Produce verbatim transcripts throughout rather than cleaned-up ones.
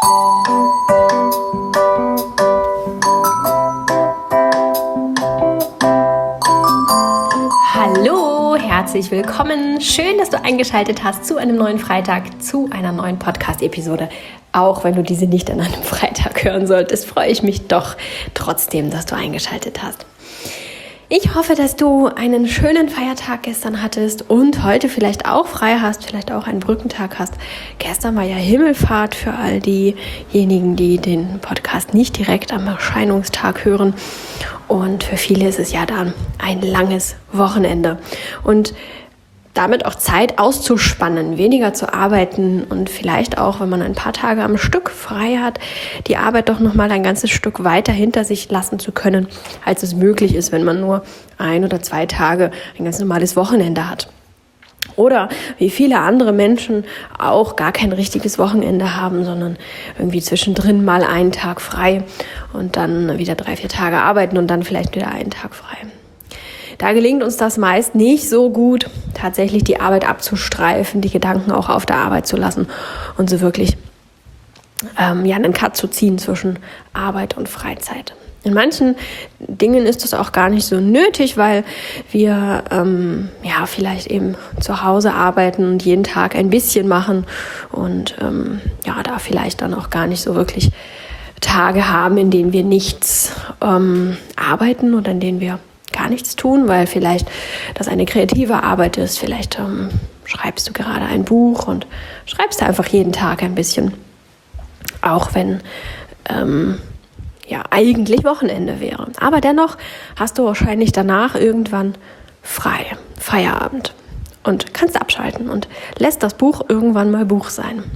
Hallo, herzlich willkommen. Schön, dass du eingeschaltet hast zu einem neuen Freitag, zu einer neuen Podcast-Episode. Auch wenn du diese nicht an einem Freitag hören solltest, freue ich mich doch trotzdem, dass du eingeschaltet hast. Ich hoffe, dass du einen schönen Feiertag gestern hattest und heute vielleicht auch frei hast, vielleicht auch einen Brückentag hast. Gestern war ja Himmelfahrt für all diejenigen, die den Podcast nicht direkt am Erscheinungstag hören. Und für viele ist es ja dann ein langes Wochenende. Und damit auch Zeit auszuspannen, weniger zu arbeiten und vielleicht auch, wenn man ein paar Tage am Stück frei hat, die Arbeit doch nochmal ein ganzes Stück weiter hinter sich lassen zu können, als es möglich ist, wenn man nur ein oder zwei Tage ein ganz normales Wochenende hat. Oder wie viele andere Menschen auch gar kein richtiges Wochenende haben, sondern irgendwie zwischendrin mal einen Tag frei und dann wieder drei, vier Tage arbeiten und dann vielleicht wieder einen Tag frei. Da gelingt uns das meist nicht so gut, tatsächlich die Arbeit abzustreifen, die Gedanken auch auf der Arbeit zu lassen und so wirklich ähm, ja, einen Cut zu ziehen zwischen Arbeit und Freizeit. In manchen Dingen ist das auch gar nicht so nötig, weil wir ähm, ja vielleicht eben zu Hause arbeiten und jeden Tag ein bisschen machen und ähm, ja da vielleicht dann auch gar nicht so wirklich Tage haben, in denen wir nichts ähm, arbeiten oder in denen wir gar nichts tun, weil vielleicht das eine kreative Arbeit ist. Vielleicht ähm, schreibst du gerade ein Buch und schreibst einfach jeden Tag ein bisschen, auch wenn ähm, ja eigentlich Wochenende wäre. Aber dennoch hast du wahrscheinlich danach irgendwann frei, Feierabend und kannst abschalten und lässt das Buch irgendwann mal Buch sein.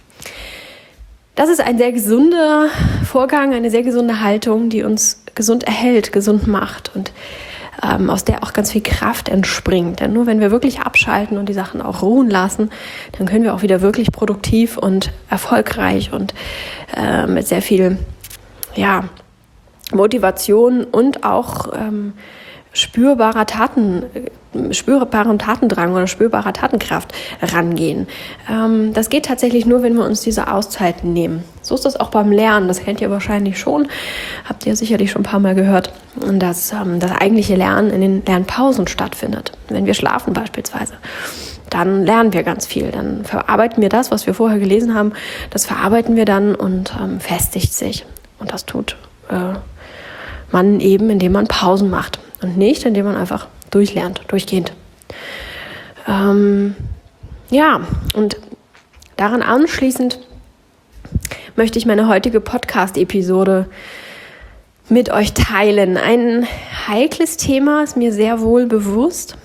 Das ist ein sehr gesunder Vorgang, eine sehr gesunde Haltung, die uns gesund erhält, gesund macht und ähm, aus der auch ganz viel Kraft entspringt. Denn nur wenn wir wirklich abschalten und die Sachen auch ruhen lassen, dann können wir auch wieder wirklich produktiv und erfolgreich und äh, mit sehr viel ja, Motivation und auch ähm, spürbarer Taten, spürbarem Tatendrang oder spürbarer Tatenkraft rangehen. Ähm, das geht tatsächlich nur, wenn wir uns diese Auszeiten nehmen. So ist das auch beim Lernen. Das kennt ihr wahrscheinlich schon. Habt ihr sicherlich schon ein paar Mal gehört, dass ähm, das eigentliche Lernen in den Lernpausen stattfindet. Wenn wir schlafen beispielsweise, dann lernen wir ganz viel. Dann verarbeiten wir das, was wir vorher gelesen haben, das verarbeiten wir dann und ähm, festigt sich. Und das tut äh, man eben, indem man Pausen macht. Und nicht, indem man einfach durchlernt, durchgehend. Ähm, ja, und daran anschließend möchte ich meine heutige Podcast-Episode mit euch teilen. Ein heikles Thema ist mir sehr wohl bewusst.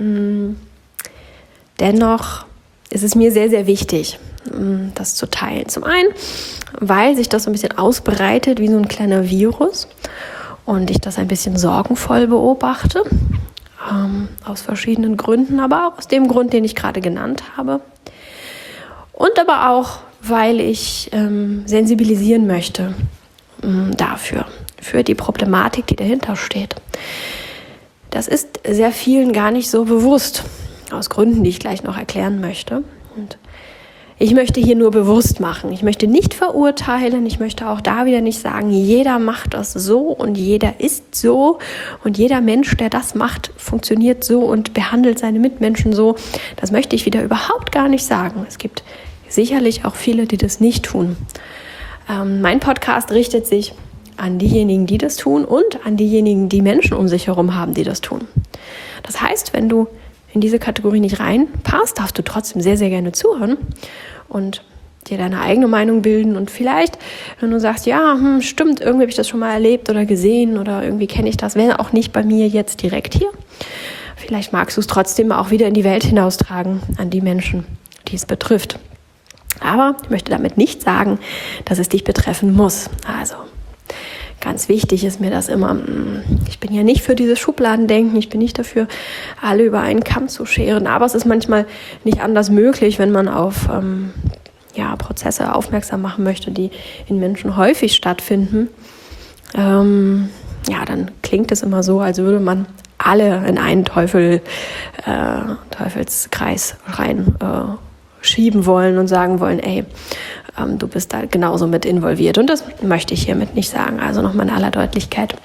Dennoch ist es mir sehr, sehr wichtig, das zu teilen. Zum einen, weil sich das so ein bisschen ausbreitet wie so ein kleiner Virus. Und ich das ein bisschen sorgenvoll beobachte, ähm, aus verschiedenen Gründen, aber auch aus dem Grund, den ich gerade genannt habe. Und aber auch, weil ich ähm, sensibilisieren möchte ähm, dafür, für die Problematik, die dahinter steht. Das ist sehr vielen gar nicht so bewusst, aus Gründen, die ich gleich noch erklären möchte. Und ich möchte hier nur bewusst machen. Ich möchte nicht verurteilen. Ich möchte auch da wieder nicht sagen, jeder macht das so und jeder ist so und jeder Mensch, der das macht, funktioniert so und behandelt seine Mitmenschen so. Das möchte ich wieder überhaupt gar nicht sagen. Es gibt sicherlich auch viele, die das nicht tun. Ähm, mein Podcast richtet sich an diejenigen, die das tun und an diejenigen, die Menschen um sich herum haben, die das tun. Das heißt, wenn du in diese Kategorie nicht reinpasst, darfst du trotzdem sehr, sehr gerne zuhören und dir deine eigene Meinung bilden. Und vielleicht, wenn du sagst, ja, hm, stimmt, irgendwie habe ich das schon mal erlebt oder gesehen oder irgendwie kenne ich das, wenn auch nicht bei mir jetzt direkt hier. Vielleicht magst du es trotzdem auch wieder in die Welt hinaustragen an die Menschen, die es betrifft. Aber ich möchte damit nicht sagen, dass es dich betreffen muss. Also ganz wichtig ist mir das immer, ich bin ja nicht für dieses Schubladendenken, ich bin nicht dafür, alle über einen Kamm zu scheren, aber es ist manchmal nicht anders möglich, wenn man auf ähm, ja, Prozesse aufmerksam machen möchte, die in Menschen häufig stattfinden. Ähm, ja, dann klingt es immer so, als würde man alle in einen Teufel, äh, Teufelskreis rein äh, schieben wollen und sagen wollen, ey, ähm, du bist da genauso mit involviert. Und das möchte ich hiermit nicht sagen. Also nochmal in aller Deutlichkeit.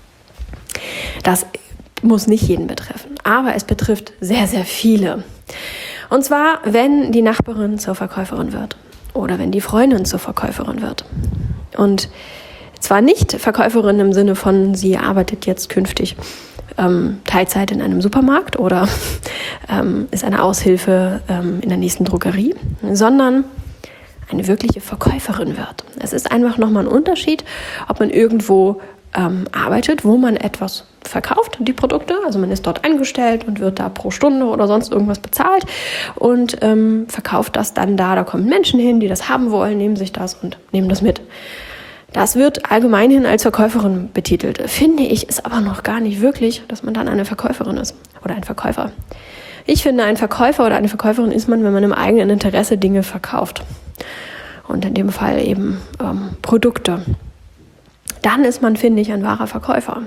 Das muss nicht jeden betreffen, aber es betrifft sehr, sehr viele. Und zwar, wenn die Nachbarin zur Verkäuferin wird oder wenn die Freundin zur Verkäuferin wird. Und zwar nicht Verkäuferin im Sinne von, sie arbeitet jetzt künftig ähm, Teilzeit in einem Supermarkt oder ähm, ist eine Aushilfe ähm, in der nächsten Drogerie, sondern eine wirkliche Verkäuferin wird. Es ist einfach nochmal ein Unterschied, ob man irgendwo ähm, arbeitet, wo man etwas verkauft, die Produkte, also man ist dort angestellt und wird da pro Stunde oder sonst irgendwas bezahlt und ähm, verkauft das dann da. Da kommen Menschen hin, die das haben wollen, nehmen sich das und nehmen das mit. Das wird allgemeinhin als Verkäuferin betitelt. Finde ich, ist aber noch gar nicht wirklich, dass man dann eine Verkäuferin ist oder ein Verkäufer. Ich finde, ein Verkäufer oder eine Verkäuferin ist man, wenn man im eigenen Interesse Dinge verkauft. Und in dem Fall eben ähm, Produkte. Dann ist man, finde ich, ein wahrer Verkäufer.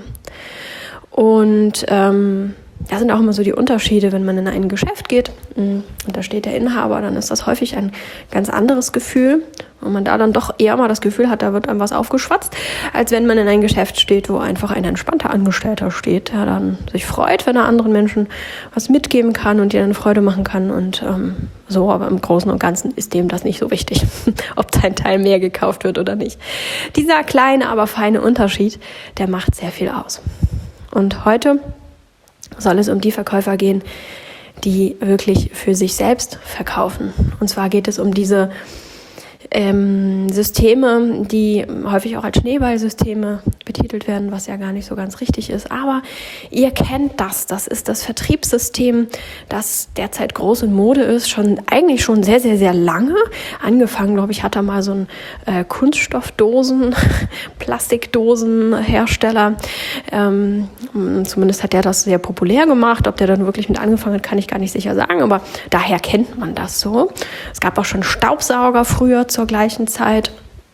Und ähm, da sind auch immer so die Unterschiede, wenn man in ein Geschäft geht und da steht der Inhaber, dann ist das häufig ein ganz anderes Gefühl und man da dann doch eher mal das Gefühl hat, da wird einem was aufgeschwatzt, als wenn man in ein Geschäft steht, wo einfach ein entspannter Angestellter steht, der dann sich freut, wenn er anderen Menschen was mitgeben kann und ihnen eine Freude machen kann und ähm, so, aber im Großen und Ganzen ist dem das nicht so wichtig, ob sein Teil mehr gekauft wird oder nicht. Dieser kleine, aber feine Unterschied, der macht sehr viel aus. Und heute soll es um die Verkäufer gehen, die wirklich für sich selbst verkaufen. Und zwar geht es um diese ähm, Systeme, die häufig auch als Schneeballsysteme betitelt werden, was ja gar nicht so ganz richtig ist. Aber ihr kennt das. Das ist das Vertriebssystem, das derzeit groß in Mode ist, schon eigentlich schon sehr, sehr, sehr lange. Angefangen, glaube ich, hat da mal so ein äh, Kunststoffdosen, Plastikdosenhersteller. Ähm, zumindest hat der das sehr populär gemacht. Ob der dann wirklich mit angefangen hat, kann ich gar nicht sicher sagen. Aber daher kennt man das so. Es gab auch schon Staubsauger früher zur gleichen Zeit,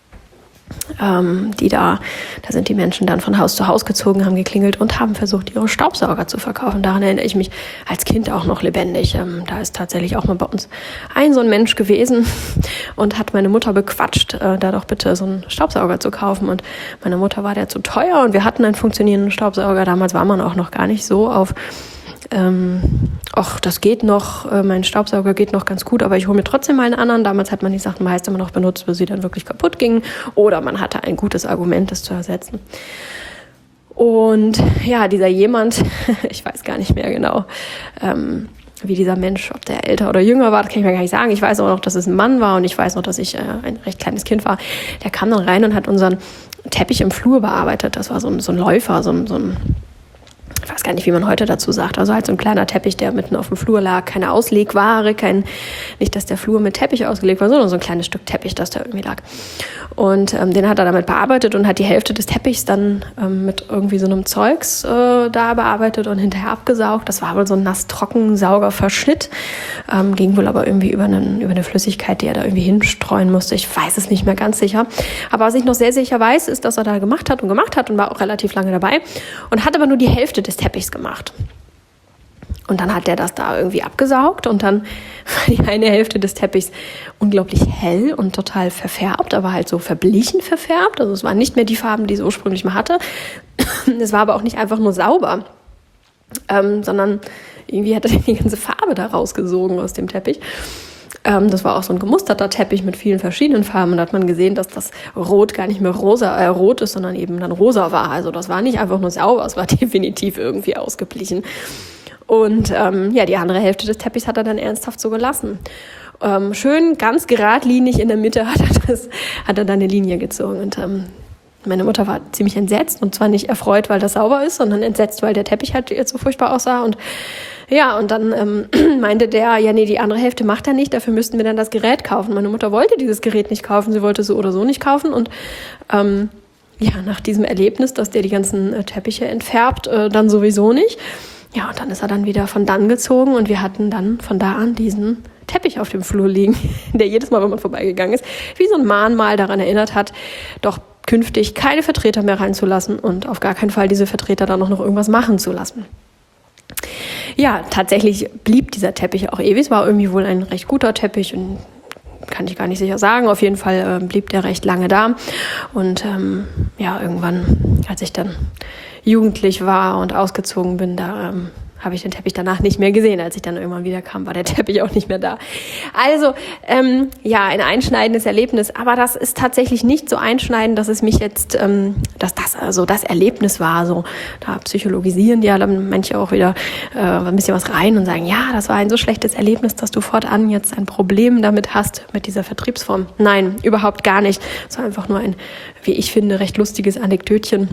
ähm, die da, da sind die Menschen dann von Haus zu Haus gezogen, haben geklingelt und haben versucht, ihre Staubsauger zu verkaufen. Daran erinnere ich mich als Kind auch noch lebendig. Ähm, da ist tatsächlich auch mal bei uns ein so ein Mensch gewesen und hat meine Mutter bequatscht, äh, da doch bitte so einen Staubsauger zu kaufen. Und meine Mutter war der zu teuer und wir hatten einen funktionierenden Staubsauger. Damals war man auch noch gar nicht so auf Ähm, ach, das geht noch, äh, mein Staubsauger geht noch ganz gut, aber ich hole mir trotzdem mal einen anderen. Damals hat man die Sachen meist immer noch benutzt, bis sie dann wirklich kaputt gingen. Oder man hatte ein gutes Argument, das zu ersetzen. Und ja, dieser jemand, ich weiß gar nicht mehr genau, ähm, wie dieser Mensch, ob der älter oder jünger war, das kann ich mir gar nicht sagen. Ich weiß auch noch, dass es ein Mann war und ich weiß noch, dass ich äh, ein recht kleines Kind war. Der kam dann rein und hat unseren Teppich im Flur bearbeitet. Das war so ein, so ein Läufer, so ein, so ein ich weiß gar nicht, wie man heute dazu sagt, also halt so ein kleiner Teppich, der mitten auf dem Flur lag, keine Auslegware, kein, nicht, dass der Flur mit Teppich ausgelegt war, sondern so ein kleines Stück Teppich, das da irgendwie lag. Und ähm, den hat er damit bearbeitet und hat die Hälfte des Teppichs dann ähm, mit irgendwie so einem Zeugs äh, da bearbeitet und hinterher abgesaugt. Das war wohl so ein nass-trocken-Sauger-Verschnitt, ähm, ging wohl aber irgendwie über, einen, über eine Flüssigkeit, die er da irgendwie hinstreuen musste. Ich weiß es nicht mehr ganz sicher. Aber was ich noch sehr sicher weiß, ist, dass er da gemacht hat und gemacht hat und war auch relativ lange dabei und hat aber nur die Hälfte des Teppichs gemacht. Und dann hat der das da irgendwie abgesaugt und dann war die eine Hälfte des Teppichs unglaublich hell und total verfärbt, aber halt so verblichen verfärbt. Also es waren nicht mehr die Farben, die es ursprünglich mal hatte. Es war aber auch nicht einfach nur sauber, ähm, sondern irgendwie hat er die ganze Farbe da rausgesogen aus dem Teppich. Ähm, das war auch so ein gemusterter Teppich mit vielen verschiedenen Farben. Und da hat man gesehen, dass das Rot gar nicht mehr rosa, äh, rot ist, sondern eben dann rosa war. Also das war nicht einfach nur sauber, es war definitiv irgendwie ausgeblichen. Und ähm, ja, die andere Hälfte des Teppichs hat er dann ernsthaft so gelassen. Ähm, schön ganz geradlinig in der Mitte hat er, das, hat er dann eine Linie gezogen. Und ähm, meine Mutter war ziemlich entsetzt und zwar nicht erfreut, weil das sauber ist, sondern entsetzt, weil der Teppich halt jetzt so furchtbar aussah. Und ja, und dann ähm, meinte der, ja nee, die andere Hälfte macht er nicht, dafür müssten wir dann das Gerät kaufen. Meine Mutter wollte dieses Gerät nicht kaufen, sie wollte es so oder so nicht kaufen. Und ähm, ja, nach diesem Erlebnis, dass der die ganzen äh, Teppiche entfärbt, äh, dann sowieso nicht. Ja, und dann ist er dann wieder von dann gezogen und wir hatten dann von da an diesen Teppich auf dem Flur liegen, der jedes Mal, wenn man vorbeigegangen ist, wie so ein Mahnmal daran erinnert hat, doch künftig keine Vertreter mehr reinzulassen und auf gar keinen Fall diese Vertreter dann noch, noch irgendwas machen zu lassen. Ja, tatsächlich blieb dieser Teppich auch ewig. Es war irgendwie wohl ein recht guter Teppich und kann ich gar nicht sicher sagen. Auf jeden Fall äh, blieb der recht lange da. Und ähm, ja, irgendwann, als ich dann jugendlich war und ausgezogen bin, da ähm, habe ich den Teppich danach nicht mehr gesehen. Als ich dann irgendwann wieder kam, war der Teppich auch nicht mehr da. Also, ähm, ja, ein einschneidendes Erlebnis. Aber das ist tatsächlich nicht so einschneidend, dass es mich jetzt, ähm, dass das also das Erlebnis war. So, da psychologisieren ja dann manche auch wieder äh, ein bisschen was rein und sagen, ja, das war ein so schlechtes Erlebnis, dass du fortan jetzt ein Problem damit hast, mit dieser Vertriebsform. Nein, überhaupt gar nicht. Es war einfach nur ein, wie ich finde, recht lustiges Anekdötchen.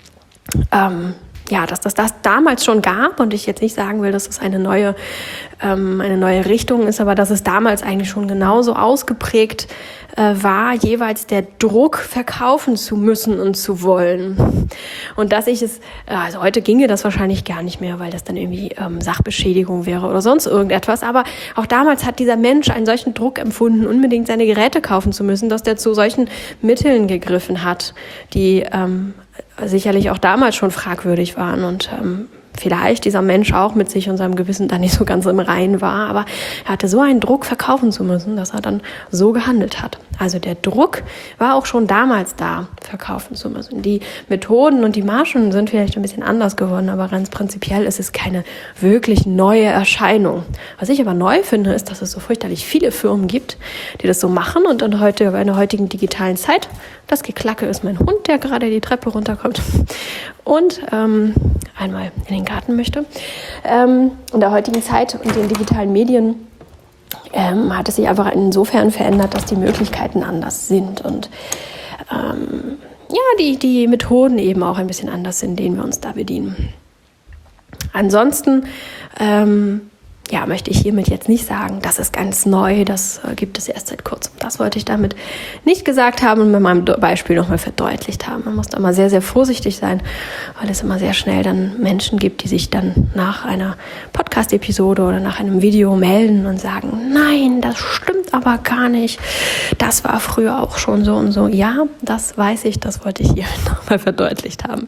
Ähm, Ja, dass das das damals schon gab und ich jetzt nicht sagen will, dass es eine neue, ähm, eine neue Richtung ist, aber dass es damals eigentlich schon genauso ausgeprägt äh, war, jeweils der Druck verkaufen zu müssen und zu wollen. Und dass ich es, also heute ginge das wahrscheinlich gar nicht mehr, weil das dann irgendwie ähm, Sachbeschädigung wäre oder sonst irgendetwas, aber auch damals hat dieser Mensch einen solchen Druck empfunden, unbedingt seine Geräte kaufen zu müssen, dass der zu solchen Mitteln gegriffen hat, die ähm, sicherlich auch damals schon fragwürdig waren und ähm, vielleicht dieser Mensch auch mit sich und seinem Gewissen da nicht so ganz im Reinen war, aber er hatte so einen Druck, verkaufen zu müssen, dass er dann so gehandelt hat. Also der Druck war auch schon damals da, verkaufen zu müssen. Die Methoden und die Margen sind vielleicht ein bisschen anders geworden, aber ganz prinzipiell ist es keine wirklich neue Erscheinung. Was ich aber neu finde, ist, dass es so fürchterlich viele Firmen gibt, die das so machen und dann heute in der heutigen digitalen Zeit, das Geklacke ist mein Hund, der gerade die Treppe runterkommt und ähm, einmal in den Garten möchte. Ähm, in der heutigen Zeit und den digitalen Medien ähm, hat es sich einfach insofern verändert, dass die Möglichkeiten anders sind und ähm, ja, die, die Methoden eben auch ein bisschen anders sind, denen wir uns da bedienen. Ansonsten ähm, ja, möchte ich hiermit jetzt nicht sagen, das ist ganz neu, das äh, gibt es erst seit kurzem. Das wollte ich damit nicht gesagt haben und mit meinem Beispiel nochmal verdeutlicht haben. Man muss da mal sehr, sehr vorsichtig sein, weil es immer sehr schnell dann Menschen gibt, die sich dann nach einer Podcast-Episode oder nach einem Video melden und sagen, nein, das stimmt aber gar nicht. Das war früher auch schon so und so. Ja, das weiß ich, das wollte ich hier nochmal verdeutlicht haben.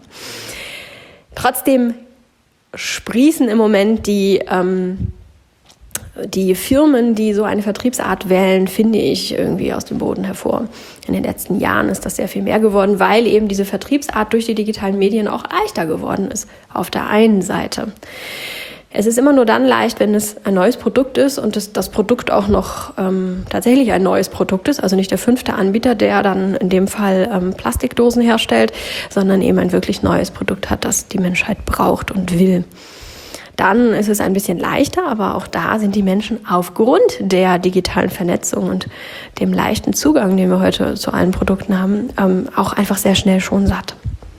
Trotzdem sprießen im Moment die ähm, Die Firmen, die so eine Vertriebsart wählen, finde ich irgendwie aus dem Boden hervor. In den letzten Jahren ist das sehr viel mehr geworden, weil eben diese Vertriebsart durch die digitalen Medien auch leichter geworden ist, auf der einen Seite. Es ist immer nur dann leicht, wenn es ein neues Produkt ist und das, das Produkt auch noch ähm, tatsächlich ein neues Produkt ist, also nicht der fünfte Anbieter, der dann in dem Fall ähm, Plastikdosen herstellt, sondern eben ein wirklich neues Produkt hat, das die Menschheit braucht und will. Dann ist es ein bisschen leichter, aber auch da sind die Menschen aufgrund der digitalen Vernetzung und dem leichten Zugang, den wir heute zu allen Produkten haben, ähm, auch einfach sehr schnell schon satt.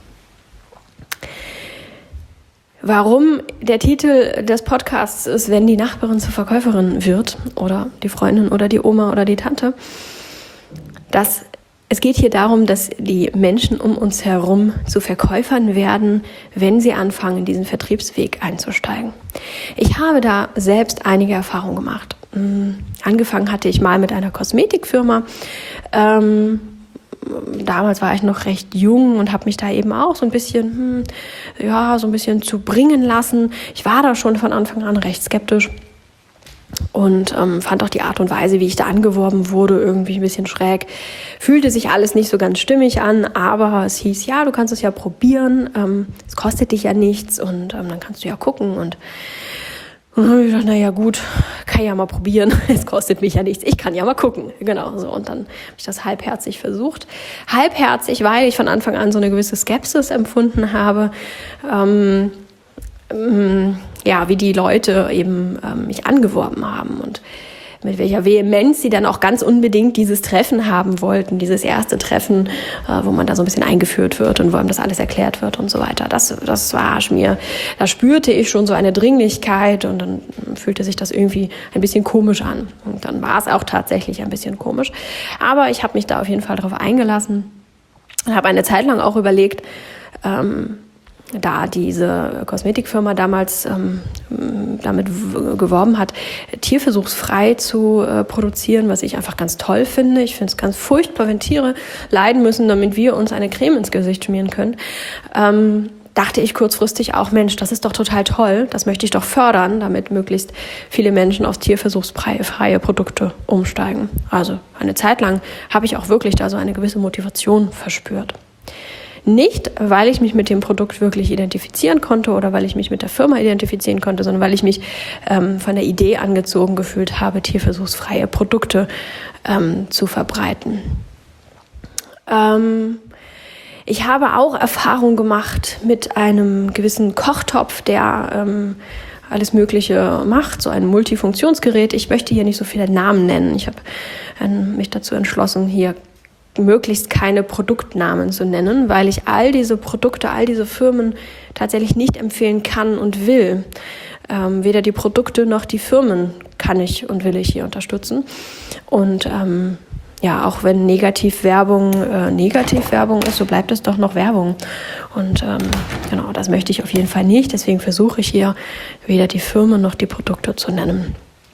Warum der Titel des Podcasts ist, wenn die Nachbarin zur Verkäuferin wird oder die Freundin oder die Oma oder die Tante, das Es geht hier darum, dass die Menschen um uns herum zu Verkäufern werden, wenn sie anfangen, diesen Vertriebsweg einzusteigen. Ich habe da selbst einige Erfahrungen gemacht. Angefangen hatte ich mal mit einer Kosmetikfirma. Ähm, damals war ich noch recht jung und habe mich da eben auch so ein bisschen, hm, ja, so ein bisschen zu bringen lassen. Ich war da schon von Anfang an recht skeptisch. Und ähm, fand auch die Art und Weise, wie ich da angeworben wurde, irgendwie ein bisschen schräg. Fühlte sich alles nicht so ganz stimmig an, aber es hieß, ja, du kannst es ja probieren, ähm, es kostet dich ja nichts und ähm, dann kannst du ja gucken. Und, und dann habe ich gedacht, naja gut, kann ja mal probieren, es kostet mich ja nichts, ich kann ja mal gucken. Genau so. Und dann habe ich das halbherzig versucht. Halbherzig, weil ich von Anfang an so eine gewisse Skepsis empfunden habe, ähm, ähm, ja, wie die Leute eben ähm, mich angeworben haben und mit welcher Vehemenz sie dann auch ganz unbedingt dieses Treffen haben wollten, dieses erste Treffen, äh, wo man da so ein bisschen eingeführt wird und wo einem das alles erklärt wird und so weiter. Das, das war mir, da spürte ich schon so eine Dringlichkeit und dann fühlte sich das irgendwie ein bisschen komisch an. Und dann war es auch tatsächlich ein bisschen komisch. Aber ich habe mich da auf jeden Fall drauf eingelassen und habe eine Zeit lang auch überlegt, ähm, da diese Kosmetikfirma damals ähm, damit w- geworben hat, tierversuchsfrei zu äh, produzieren, was ich einfach ganz toll finde. Ich finde es ganz furchtbar, wenn Tiere leiden müssen, damit wir uns eine Creme ins Gesicht schmieren können. Ähm, dachte ich kurzfristig auch, Mensch, das ist doch total toll, das möchte ich doch fördern, damit möglichst viele Menschen auf tierversuchsfreie Produkte umsteigen. Also eine Zeit lang habe ich auch wirklich da so eine gewisse Motivation verspürt. Nicht, weil ich mich mit dem Produkt wirklich identifizieren konnte oder weil ich mich mit der Firma identifizieren konnte, sondern weil ich mich ähm, von der Idee angezogen gefühlt habe, tierversuchsfreie Produkte ähm, zu verbreiten. Ähm, Ich habe auch Erfahrung gemacht mit einem gewissen Kochtopf, der ähm, alles Mögliche macht, so ein Multifunktionsgerät. Ich möchte hier nicht so viele Namen nennen. Ich habe ähm, mich dazu entschlossen, hier möglichst keine Produktnamen zu nennen, weil ich all diese Produkte, all diese Firmen tatsächlich nicht empfehlen kann und will. Ähm, weder die Produkte noch die Firmen kann ich und will ich hier unterstützen. Und ähm, ja, auch wenn Negativwerbung äh, Negativwerbung ist, so bleibt es doch noch Werbung. Und ähm, genau, das möchte ich auf jeden Fall nicht. Deswegen versuche ich hier weder die Firmen noch die Produkte zu nennen.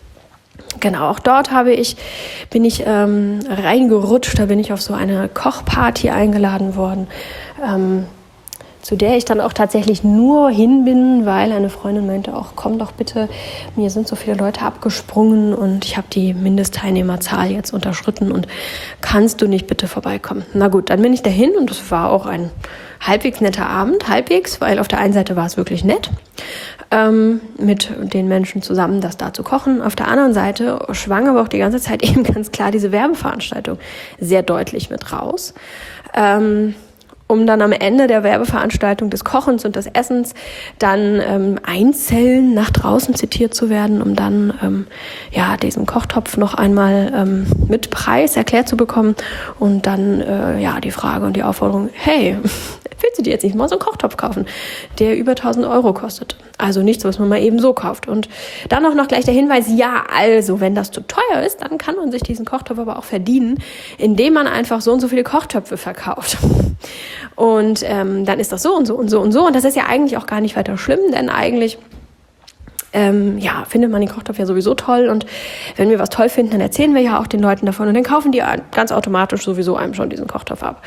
Genau, auch dort habe ich, bin ich ähm, reingerutscht, da bin ich auf so eine Kochparty eingeladen worden, ähm, zu der ich dann auch tatsächlich nur hin bin, weil eine Freundin meinte auch, komm doch bitte, mir sind so viele Leute abgesprungen und ich habe die Mindestteilnehmerzahl jetzt unterschritten und kannst du nicht bitte vorbeikommen? Na gut, dann bin ich dahin und es war auch ein halbwegs netter Abend, halbwegs, weil auf der einen Seite war es wirklich nett, ähm, mit den Menschen zusammen das da zu kochen. Auf der anderen Seite schwang aber auch die ganze Zeit eben ganz klar diese Werbeveranstaltung sehr deutlich mit raus. Ähm, um dann am Ende der Werbeveranstaltung des Kochens und des Essens dann ähm, einzeln nach draußen zitiert zu werden, um dann ähm, ja diesen Kochtopf noch einmal ähm, mit Preis erklärt zu bekommen und dann äh, ja die Frage und die Aufforderung, hey, willst du dir jetzt nicht mal so einen Kochtopf kaufen, der über tausend Euro kostet? Also nichts, was man mal eben so kauft. Und dann auch noch gleich der Hinweis, ja, also, wenn das zu teuer ist, dann kann man sich diesen Kochtopf aber auch verdienen, indem man einfach so und so viele Kochtöpfe verkauft. Und ähm, dann ist das so und so und so und so. Und das ist ja eigentlich auch gar nicht weiter schlimm, denn eigentlich Ähm, ja, findet man den Kochtopf ja sowieso toll und wenn wir was toll finden, dann erzählen wir ja auch den Leuten davon und dann kaufen die ganz automatisch sowieso einem schon diesen Kochtopf ab.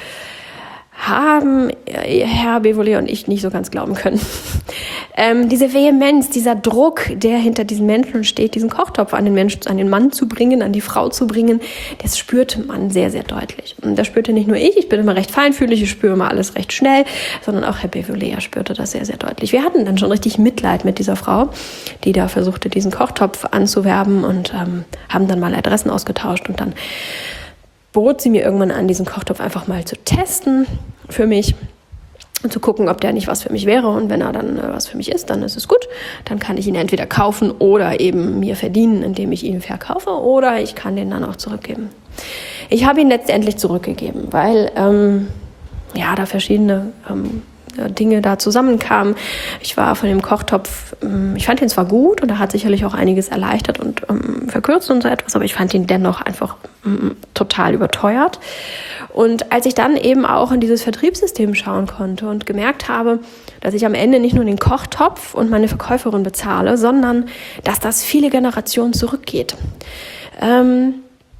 Haben Herr Bevolet und ich nicht so ganz glauben können. ähm, diese Vehemenz, dieser Druck, der hinter diesen Menschen steht, diesen Kochtopf an den Menschen, an den Mann zu bringen, an die Frau zu bringen, das spürte man sehr, sehr deutlich. Und das spürte nicht nur ich, ich bin immer recht feinfühlig, ich spüre immer alles recht schnell, sondern auch Herr Bevolet spürte das sehr, sehr deutlich. Wir hatten dann schon richtig Mitleid mit dieser Frau, die da versuchte, diesen Kochtopf anzuwerben und ähm, haben dann mal Adressen ausgetauscht und dann bot sie mir irgendwann an, diesen Kochtopf einfach mal zu testen für mich und zu gucken, ob der nicht was für mich wäre. Und wenn er dann äh, was für mich ist, dann ist es gut. Dann kann ich ihn entweder kaufen oder eben mir verdienen, indem ich ihn verkaufe, oder ich kann den dann auch zurückgeben. Ich habe ihn letztendlich zurückgegeben, weil ähm, ja da verschiedene ähm, Dinge da zusammenkamen. Ich war von dem Kochtopf, ich fand ihn zwar gut und er hat sicherlich auch einiges erleichtert und ähm, verkürzt und so etwas, aber ich fand ihn dennoch einfach ähm, total überteuert. Und als ich dann eben auch in dieses Vertriebssystem schauen konnte und gemerkt habe, dass ich am Ende nicht nur den Kochtopf und meine Verkäuferin bezahle, sondern dass das viele Generationen zurückgeht. Ähm,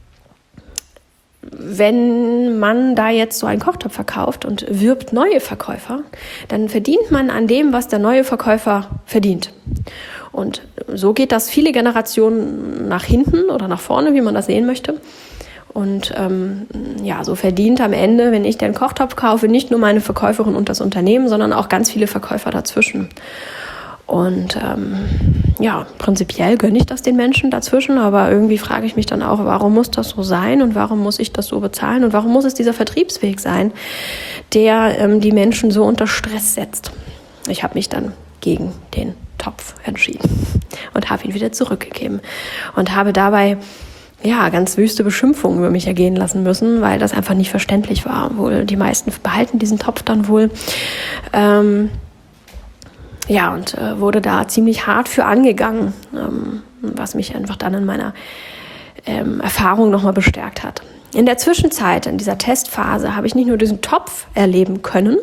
Wenn man da jetzt so einen Kochtopf verkauft und wirbt neue Verkäufer, dann verdient man an dem, was der neue Verkäufer verdient. Und so geht das viele Generationen nach hinten oder nach vorne, wie man das sehen möchte. Und ähm, ja, so verdient am Ende, wenn ich den Kochtopf kaufe, nicht nur meine Verkäuferin und das Unternehmen, sondern auch ganz viele Verkäufer dazwischen. Und ähm, ja, prinzipiell gönne ich das den Menschen dazwischen, aber irgendwie frage ich mich dann auch, warum muss das so sein und warum muss ich das so bezahlen und warum muss es dieser Vertriebsweg sein, der ähm, die Menschen so unter Stress setzt. Ich habe mich dann gegen den Topf entschieden und habe ihn wieder zurückgegeben und habe dabei ja ganz wüste Beschimpfungen über mich ergehen lassen müssen, weil das einfach nicht verständlich war. Wohl die meisten behalten diesen Topf dann wohl. Ähm, Ja, und äh, wurde da ziemlich hart für angegangen, ähm, was mich einfach dann in meiner ähm, Erfahrung nochmal bestärkt hat. In der Zwischenzeit, in dieser Testphase, habe ich nicht nur diesen Topf erleben können,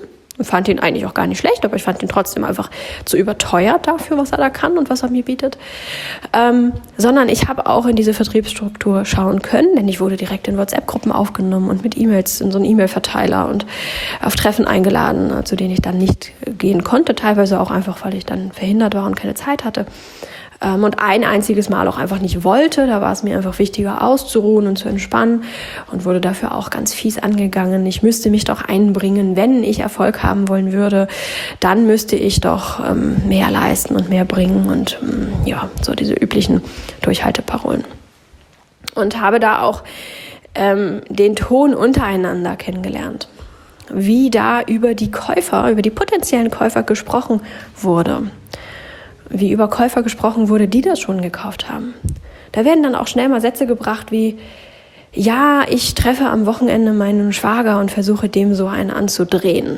fand ihn eigentlich auch gar nicht schlecht, aber ich fand ihn trotzdem einfach zu überteuert dafür, was er da kann und was er mir bietet. Ähm, sondern ich habe auch in diese Vertriebsstruktur schauen können, denn ich wurde direkt in WhatsApp-Gruppen aufgenommen und mit E-Mails in so einen E-Mail-Verteiler und auf Treffen eingeladen, zu denen ich dann nicht gehen konnte, teilweise auch einfach, weil ich dann verhindert war und keine Zeit hatte. Und ein einziges Mal auch einfach nicht wollte. Da war es mir einfach wichtiger, auszuruhen und zu entspannen und wurde dafür auch ganz fies angegangen. Ich müsste mich doch einbringen, wenn ich Erfolg haben wollen würde, dann müsste ich doch ähm, mehr leisten und mehr bringen und ähm, ja, so diese üblichen Durchhalteparolen. Und habe da auch ähm, den Ton untereinander kennengelernt, wie da über die Käufer, über die potenziellen Käufer gesprochen wurde. Wie über Käufer gesprochen wurde, die das schon gekauft haben. Da werden dann auch schnell mal Sätze gebracht wie, ja, ich treffe am Wochenende meinen Schwager und versuche dem so einen anzudrehen.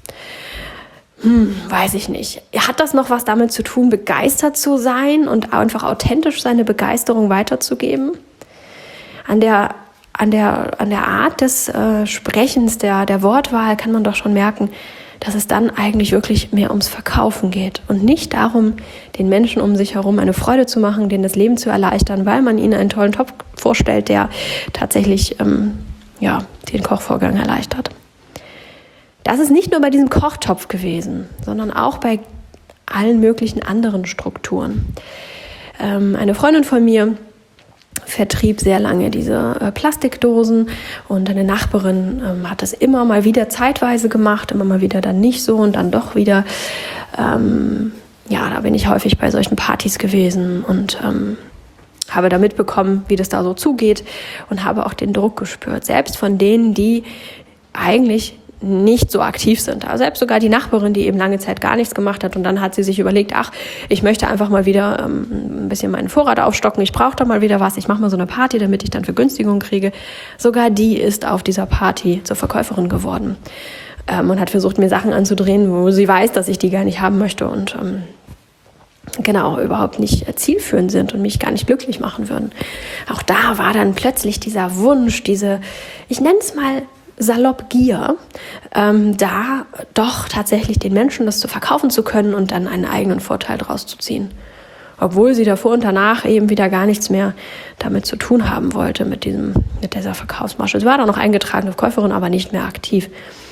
Hm, weiß ich nicht. Hat das noch was damit zu tun, begeistert zu sein und einfach authentisch seine Begeisterung weiterzugeben? An der, an der, an der Art des äh, Sprechens, der, der Wortwahl kann man doch schon merken, dass es dann eigentlich wirklich mehr ums Verkaufen geht und nicht darum, den Menschen um sich herum eine Freude zu machen, denen das Leben zu erleichtern, weil man ihnen einen tollen Topf vorstellt, der tatsächlich ähm, ja, den Kochvorgang erleichtert. Das ist nicht nur bei diesem Kochtopf gewesen, sondern auch bei allen möglichen anderen Strukturen. Ähm, eine Freundin von mir vertrieb sehr lange diese äh, Plastikdosen und eine Nachbarin ähm, hat das immer mal wieder zeitweise gemacht, immer mal wieder dann nicht so und dann doch wieder. Ähm, ja, da bin ich häufig bei solchen Partys gewesen und ähm, habe da mitbekommen, wie das da so zugeht und habe auch den Druck gespürt, selbst von denen, die eigentlich nicht so aktiv sind. Also selbst sogar die Nachbarin, die eben lange Zeit gar nichts gemacht hat und dann hat sie sich überlegt, ach, ich möchte einfach mal wieder ähm, ein bisschen meinen Vorrat aufstocken, ich brauche da mal wieder was, ich mache mal so eine Party, damit ich dann Vergünstigungen kriege. Sogar die ist auf dieser Party zur Verkäuferin geworden ähm, und hat versucht, mir Sachen anzudrehen, wo sie weiß, dass ich die gar nicht haben möchte und ähm, genau, überhaupt nicht zielführend sind und mich gar nicht glücklich machen würden. Auch da war dann plötzlich dieser Wunsch, diese, ich nenne es mal salopp Gier, ähm, da doch tatsächlich den Menschen das zu verkaufen zu können und dann einen eigenen Vorteil draus zu ziehen. Obwohl sie davor und danach eben wieder gar nichts mehr damit zu tun haben wollte, mit diesem, mit dieser Verkaufsmasche. Sie war da noch eingetragene Käuferin, aber nicht mehr aktiv.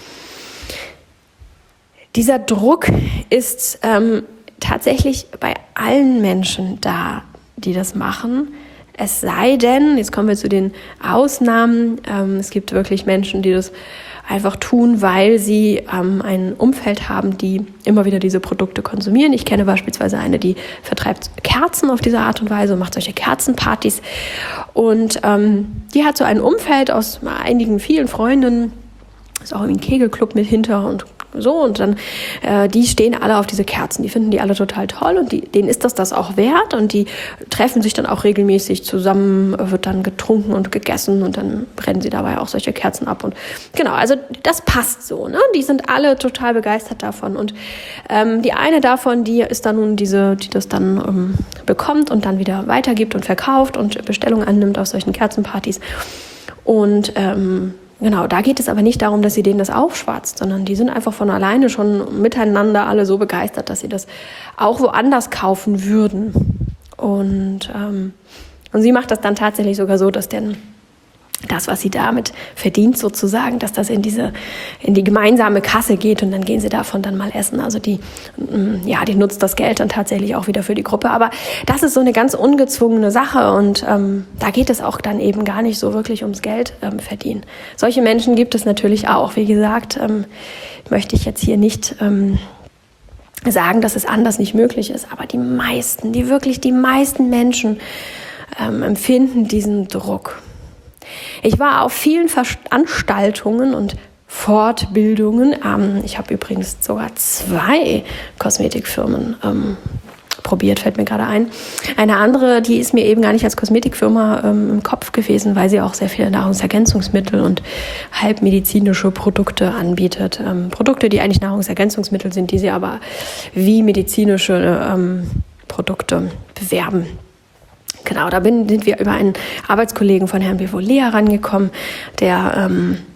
Dieser Druck ist ähm, tatsächlich bei allen Menschen da, die das machen. Es sei denn, jetzt kommen wir zu den Ausnahmen, ähm, es gibt wirklich Menschen, die das einfach tun, weil sie ähm, ein Umfeld haben, die immer wieder diese Produkte konsumieren. Ich kenne beispielsweise eine, die vertreibt Kerzen auf diese Art und Weise und macht solche Kerzenpartys. Und ähm, die hat so ein Umfeld aus einigen, vielen Freundinnen, ist auch irgendwie ein Kegelclub mit hinter und so und dann, äh, die stehen alle auf diese Kerzen, die finden die alle total toll und die, denen ist das das auch wert und die treffen sich dann auch regelmäßig zusammen, wird dann getrunken und gegessen und dann brennen sie dabei auch solche Kerzen ab und genau, also das passt so, ne? Die sind alle total begeistert davon und ähm, die eine davon, die ist dann nun diese, die das dann ähm, bekommt und dann wieder weitergibt und verkauft und Bestellungen annimmt auf solchen Kerzenpartys und ähm, genau, da geht es aber nicht darum, dass sie denen das aufschwatzt, sondern die sind einfach von alleine schon miteinander alle so begeistert, dass sie das auch woanders kaufen würden. Und, ähm, und sie macht das dann tatsächlich sogar so, dass denn das, was sie damit verdient sozusagen, dass das in diese, in die gemeinsame Kasse geht und dann gehen sie davon dann mal essen. Also die, ja, die nutzt das Geld dann tatsächlich auch wieder für die Gruppe. Aber das ist so eine ganz ungezwungene Sache und ähm, da geht es auch dann eben gar nicht so wirklich ums Geld ähm, verdienen. Solche Menschen gibt es natürlich auch. Wie gesagt, ähm, möchte ich jetzt hier nicht ähm, sagen, dass es anders nicht möglich ist. Aber die meisten, die wirklich die meisten Menschen ähm, empfinden diesen Druck. Ich war auf vielen Veranstaltungen und Fortbildungen. Ähm, ich habe übrigens sogar zwei Kosmetikfirmen ähm, probiert, fällt mir gerade ein. Eine andere, die ist mir eben gar nicht als Kosmetikfirma ähm, im Kopf gewesen, weil sie auch sehr viele Nahrungsergänzungsmittel und halbmedizinische Produkte anbietet. Ähm, Produkte, die eigentlich Nahrungsergänzungsmittel sind, die sie aber wie medizinische ähm, Produkte bewerben. Genau, da bin, sind wir über einen Arbeitskollegen von Herrn Bevolea rangekommen, der ähm,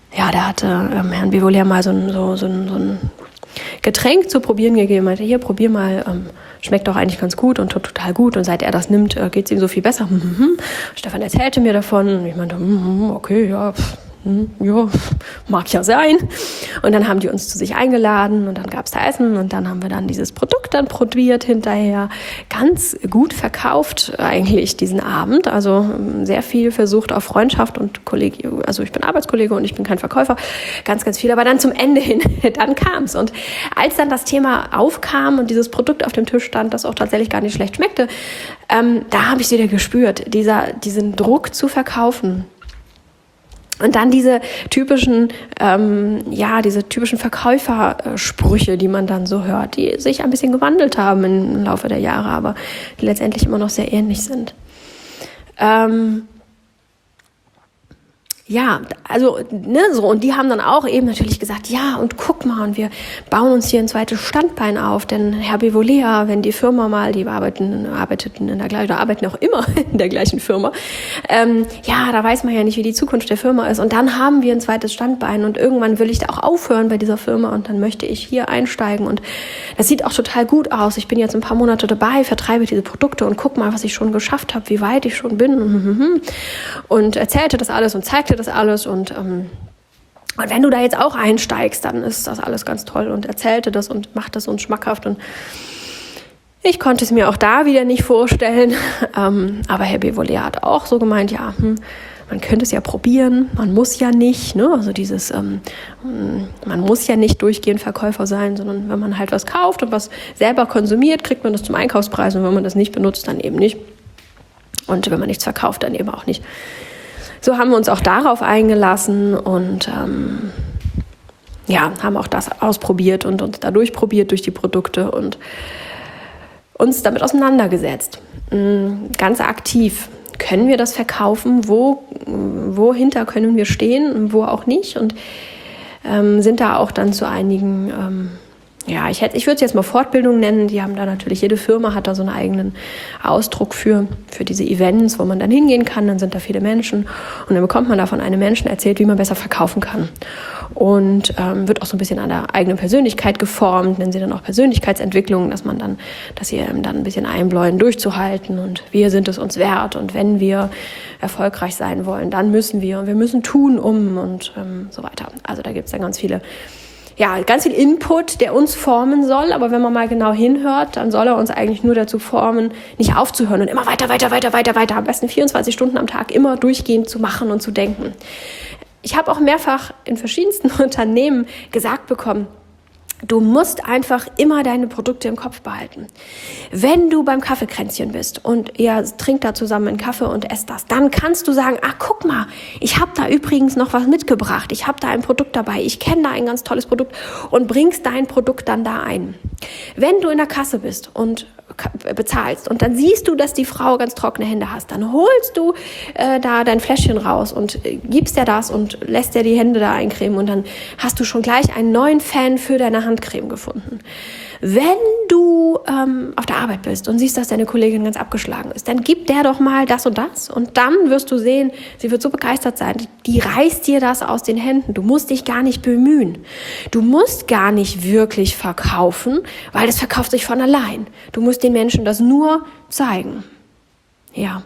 ja, der hatte ähm, Herrn Bivolea mal so ein, so, so, ein, so ein Getränk zu probieren gegeben. Er meinte, hier, probier mal, ähm, schmeckt doch eigentlich ganz gut und total gut. Und seit er das nimmt, äh, geht es ihm so viel besser. Mhm. Stefan erzählte mir davon und ich meinte, mhm, okay, ja, pff. Ja, mag ja sein. Und dann haben die uns zu sich eingeladen und dann gab es da Essen und dann haben wir dann dieses Produkt dann probiert hinterher. Ganz gut verkauft eigentlich diesen Abend. Also sehr viel versucht auf Freundschaft und Kollege, also ich bin Arbeitskollege und ich bin kein Verkäufer. Ganz, ganz viel. Aber dann zum Ende hin, dann kam es. Und als dann das Thema aufkam und dieses Produkt auf dem Tisch stand, das auch tatsächlich gar nicht schlecht schmeckte, ähm, da habe ich es wieder gespürt, dieser, diesen Druck zu verkaufen. Und dann diese typischen, ähm, ja, diese typischen Verkäufersprüche, die man dann so hört, die sich ein bisschen gewandelt haben im Laufe der Jahre, aber die letztendlich immer noch sehr ähnlich sind. Ähm, Ja, also, ne, so, und die haben dann auch eben natürlich gesagt, ja, und guck mal, und wir bauen uns hier ein zweites Standbein auf, denn Herr Bivolea, wenn die Firma mal, die arbeiten, arbeiteten in der gleichen, oder arbeiten auch immer in der gleichen Firma, ähm, ja, da weiß man ja nicht, wie die Zukunft der Firma ist, und dann haben wir ein zweites Standbein, und irgendwann will ich da auch aufhören bei dieser Firma, und dann möchte ich hier einsteigen, und das sieht auch total gut aus, ich bin jetzt ein paar Monate dabei, vertreibe diese Produkte, und guck mal, was ich schon geschafft habe, wie weit ich schon bin, und erzählte das alles und zeigte das alles und, ähm, und wenn du da jetzt auch einsteigst, dann ist das alles ganz toll und erzählte das und macht das uns schmackhaft und ich konnte es mir auch da wieder nicht vorstellen, ähm, aber Herr Bivolea hat auch so gemeint, ja, hm, man könnte es ja probieren, man muss ja nicht, ne? Also dieses, ähm, man muss ja nicht durchgehend Verkäufer sein, sondern wenn man halt was kauft und was selber konsumiert, kriegt man das zum Einkaufspreis und wenn man das nicht benutzt, dann eben nicht und wenn man nichts verkauft, dann eben auch nicht. So haben wir uns auch darauf eingelassen und ähm, ja, haben auch das ausprobiert und uns da durchprobiert durch die Produkte und uns damit auseinandergesetzt. Ganz aktiv. Können wir das verkaufen? Wo, wohinter können wir stehen? Wo auch nicht? Und ähm, sind da auch dann zu einigen... Ähm, Ja, ich hätte, ich würde es jetzt mal Fortbildung nennen. Die haben da natürlich, jede Firma hat da so einen eigenen Ausdruck für, für diese Events, wo man dann hingehen kann. Dann sind da viele Menschen und dann bekommt man da von einem Menschen erzählt, wie man besser verkaufen kann. Und ähm, wird auch so ein bisschen an der eigenen Persönlichkeit geformt, nennen sie dann auch Persönlichkeitsentwicklung, dass man dann, dass sie dann ein bisschen einbläuen, durchzuhalten und wir sind es uns wert und wenn wir erfolgreich sein wollen, dann müssen wir und wir müssen tun, um und ähm, so weiter. Also da gibt es dann ganz viele Ja, ganz viel Input, der uns formen soll, aber wenn man mal genau hinhört, dann soll er uns eigentlich nur dazu formen, nicht aufzuhören und immer weiter, weiter, weiter, weiter, weiter, am besten vierundzwanzig Stunden am Tag immer durchgehend zu machen und zu denken. Ich habe auch mehrfach in verschiedensten Unternehmen gesagt bekommen, du musst einfach immer deine Produkte im Kopf behalten. Wenn du beim Kaffeekränzchen bist und ihr trinkt da zusammen einen Kaffee und esst das, dann kannst du sagen, ach guck mal, ich habe da übrigens noch was mitgebracht, ich habe da ein Produkt dabei, ich kenne da ein ganz tolles Produkt und bringst dein Produkt dann da ein. Wenn du in der Kasse bist und bezahlst und dann siehst du, dass die Frau ganz trockene Hände hast, dann holst du äh, da dein Fläschchen raus und äh, gibst dir das und lässt dir die Hände da eincremen und dann hast du schon gleich einen neuen Fan für deine Handcreme gefunden. Wenn du ähm, auf der Arbeit bist und siehst, dass deine Kollegin ganz abgeschlagen ist, dann gib der doch mal das und das und dann wirst du sehen, sie wird so begeistert sein, die reißt dir das aus den Händen. Du musst dich gar nicht bemühen. Du musst gar nicht wirklich verkaufen, weil das verkauft sich von allein. Du musst den Menschen das nur zeigen. Ja.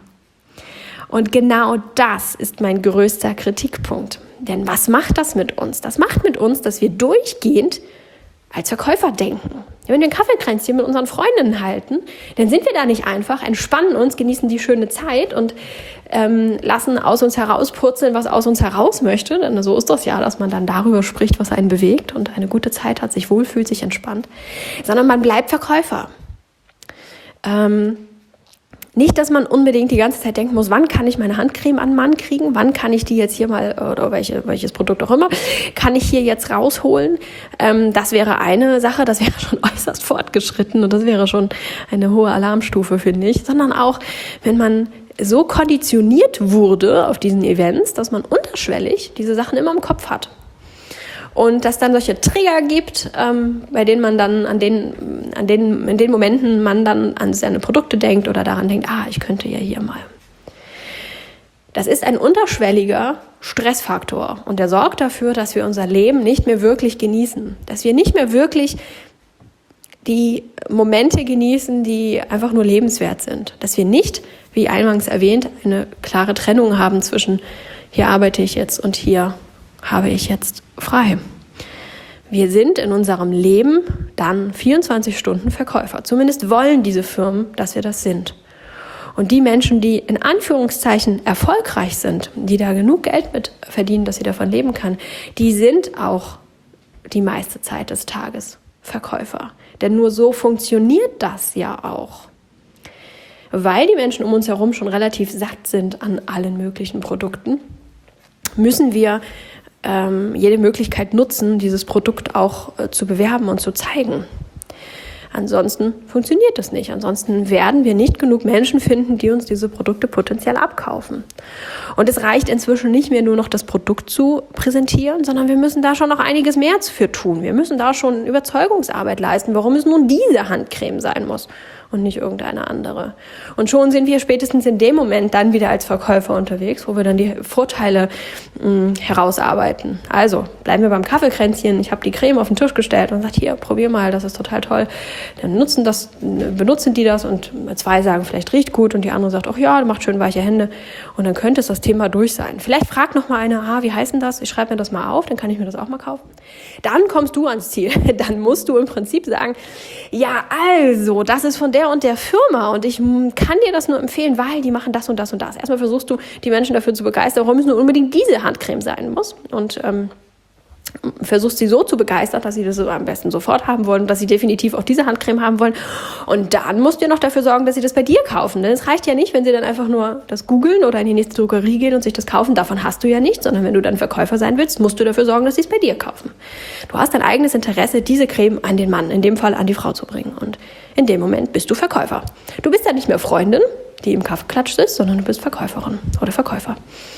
Und genau das ist mein größter Kritikpunkt. Denn was macht das mit uns? Das macht mit uns, dass wir durchgehend als Verkäufer denken. Wenn wir ein Kaffeekränzchen mit unseren Freundinnen halten, dann sind wir da nicht einfach, entspannen uns, genießen die schöne Zeit und ähm, lassen aus uns herauspurzeln, was aus uns heraus möchte. Denn so ist das ja, dass man dann darüber spricht, was einen bewegt und eine gute Zeit hat, sich wohlfühlt, sich entspannt. Sondern man bleibt Verkäufer. Ähm, Nicht, dass man unbedingt die ganze Zeit denken muss, wann kann ich meine Handcreme an den Mann kriegen, wann kann ich die jetzt hier mal, oder welche, welches Produkt auch immer, kann ich hier jetzt rausholen. Ähm, das wäre eine Sache, das wäre schon äußerst fortgeschritten und das wäre schon eine hohe Alarmstufe, finde ich. Sondern auch, wenn man so konditioniert wurde auf diesen Events, dass man unterschwellig diese Sachen immer im Kopf hat. Und dass dann solche Trigger gibt, ähm, bei denen man dann an den, an den, in den Momenten man dann an seine Produkte denkt oder daran denkt, ah, ich könnte ja hier mal. Das ist ein unterschwelliger Stressfaktor und der sorgt dafür, dass wir unser Leben nicht mehr wirklich genießen, dass wir nicht mehr wirklich die Momente genießen, die einfach nur lebenswert sind, dass wir nicht, wie eingangs erwähnt, eine klare Trennung haben zwischen hier arbeite ich jetzt und hier habe ich jetzt frei. Wir sind in unserem Leben dann vierundzwanzig Stunden Verkäufer. Zumindest wollen diese Firmen, dass wir das sind. Und die Menschen, die in Anführungszeichen erfolgreich sind, die da genug Geld mit verdienen, dass sie davon leben kann, die sind auch die meiste Zeit des Tages Verkäufer. Denn nur so funktioniert das ja auch. Weil die Menschen um uns herum schon relativ satt sind an allen möglichen Produkten, müssen wir ähm, jede Möglichkeit nutzen, dieses Produkt auch äh, zu bewerben und zu zeigen. Ansonsten funktioniert das nicht. Ansonsten werden wir nicht genug Menschen finden, die uns diese Produkte potenziell abkaufen. Und es reicht inzwischen nicht mehr nur noch das Produkt zu präsentieren, sondern wir müssen da schon noch einiges mehr für tun. Wir müssen da schon Überzeugungsarbeit leisten, warum es nun diese Handcreme sein muss und nicht irgendeine andere. Und schon sind wir spätestens in dem Moment dann wieder als Verkäufer unterwegs, wo wir dann die Vorteile mh, herausarbeiten. Also bleiben wir beim Kaffeekränzchen. Ich habe die Creme auf den Tisch gestellt und sagt, hier, probier mal, das ist total toll. Dann nutzen das, benutzen die das und zwei sagen, vielleicht riecht gut und die andere sagt, ach ja, macht schön weiche Hände. Und dann könnte es das Thema durch sein. Vielleicht fragt noch mal einer, ah, wie heißt denn das? Ich schreibe mir das mal auf, dann kann ich mir das auch mal kaufen. Dann kommst du ans Ziel. Dann musst du im Prinzip sagen, ja, also, das ist von der und der Firma und ich kann dir das nur empfehlen, weil die machen das und das und das. Erstmal versuchst du, die Menschen dafür zu begeistern, warum es nur unbedingt diese Handcreme sein muss und ähm, versuchst sie so zu begeistern, dass sie das am besten sofort haben wollen, dass sie definitiv auch diese Handcreme haben wollen und dann musst du noch dafür sorgen, dass sie das bei dir kaufen. Denn es reicht ja nicht, wenn sie dann einfach nur das googeln oder in die nächste Drogerie gehen und sich das kaufen. Davon hast du ja nichts, sondern wenn du dann Verkäufer sein willst, musst du dafür sorgen, dass sie es bei dir kaufen. Du hast dein eigenes Interesse, diese Creme an den Mann, in dem Fall an die Frau zu bringen und in dem Moment bist du Verkäufer. Du bist dann nicht mehr Freundin, die im Kaffeeklatsch sitzt, sondern du bist Verkäuferin oder Verkäufer.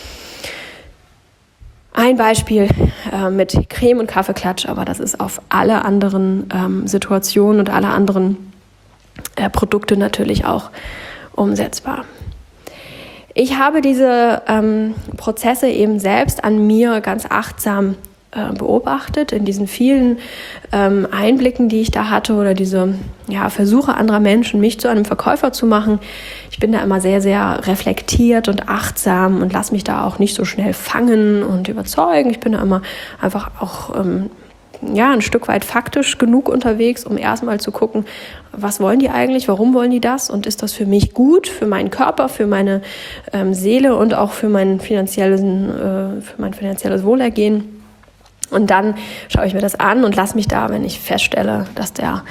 Ein Beispiel äh, mit Creme und Kaffeeklatsch, aber das ist auf alle anderen ähm, Situationen und alle anderen äh, Produkte natürlich auch umsetzbar. Ich habe diese ähm, Prozesse eben selbst an mir ganz achtsam äh, beobachtet, in diesen vielen ähm, Einblicken, die ich da hatte oder diese ja, Versuche anderer Menschen, mich zu einem Verkäufer zu machen. Ich bin da immer sehr, sehr reflektiert und achtsam und lasse mich da auch nicht so schnell fangen und überzeugen. Ich bin da immer einfach auch ähm, ja, ein Stück weit faktisch genug unterwegs, um erstmal zu gucken, was wollen die eigentlich, warum wollen die das und ist das für mich gut, für meinen Körper, für meine ähm, Seele und auch für mein finanzielles, äh, für mein finanzielles Wohlergehen. Und dann schaue ich mir das an und lasse mich da, wenn ich feststelle, dass der,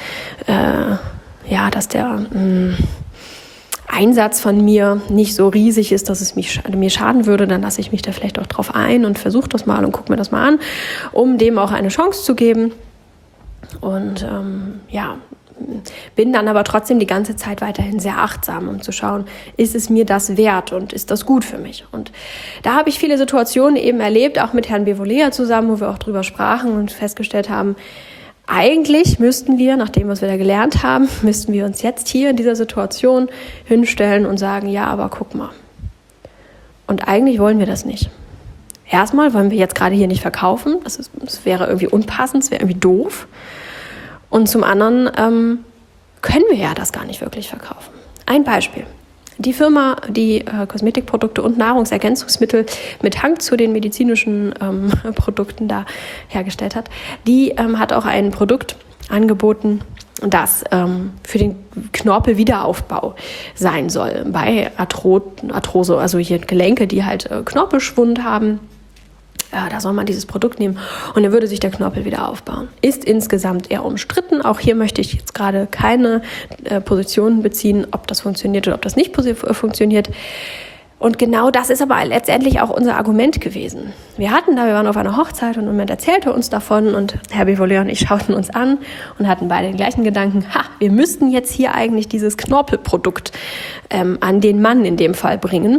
äh, ja, dass der mh, Einsatz von mir nicht so riesig ist, dass es mich, mir schaden würde, dann lasse ich mich da vielleicht auch drauf ein und versuche das mal und gucke mir das mal an, um dem auch eine Chance zu geben. Und ähm, ja, bin dann aber trotzdem die ganze Zeit weiterhin sehr achtsam, um zu schauen, ist es mir das wert und ist das gut für mich? Und da habe ich viele Situationen eben erlebt, auch mit Herrn Bevolea zusammen, wo wir auch drüber sprachen und festgestellt haben, eigentlich müssten wir, nach dem, was wir da gelernt haben, müssten wir uns jetzt hier in dieser Situation hinstellen und sagen, ja, aber guck mal. Und eigentlich wollen wir das nicht. Erstmal wollen wir jetzt gerade hier nicht verkaufen, das, ist, das wäre irgendwie unpassend, das wäre irgendwie doof. Und zum anderen ähm, können wir ja das gar nicht wirklich verkaufen. Ein Beispiel. Die Firma, die äh, Kosmetikprodukte und Nahrungsergänzungsmittel mit Hang zu den medizinischen ähm, Produkten da hergestellt hat, die ähm, hat auch ein Produkt angeboten, das ähm, für den Knorpelwiederaufbau sein soll. Bei Arthro- Arthrose, also hier Gelenke, die halt äh, Knorpelschwund haben. Ja, da soll man dieses Produkt nehmen und dann würde sich der Knorpel wieder aufbauen. Ist insgesamt eher umstritten. Auch hier möchte ich jetzt gerade keine äh, Positionen beziehen, ob das funktioniert oder ob das nicht posi- funktioniert. Und genau das ist aber letztendlich auch unser Argument gewesen. Wir hatten da, wir waren auf einer Hochzeit und jemand erzählte uns davon und Herr Bevolea und ich schauten uns an und hatten beide den gleichen Gedanken, ha, wir müssten jetzt hier eigentlich dieses Knorpelprodukt ähm, an den Mann in dem Fall bringen.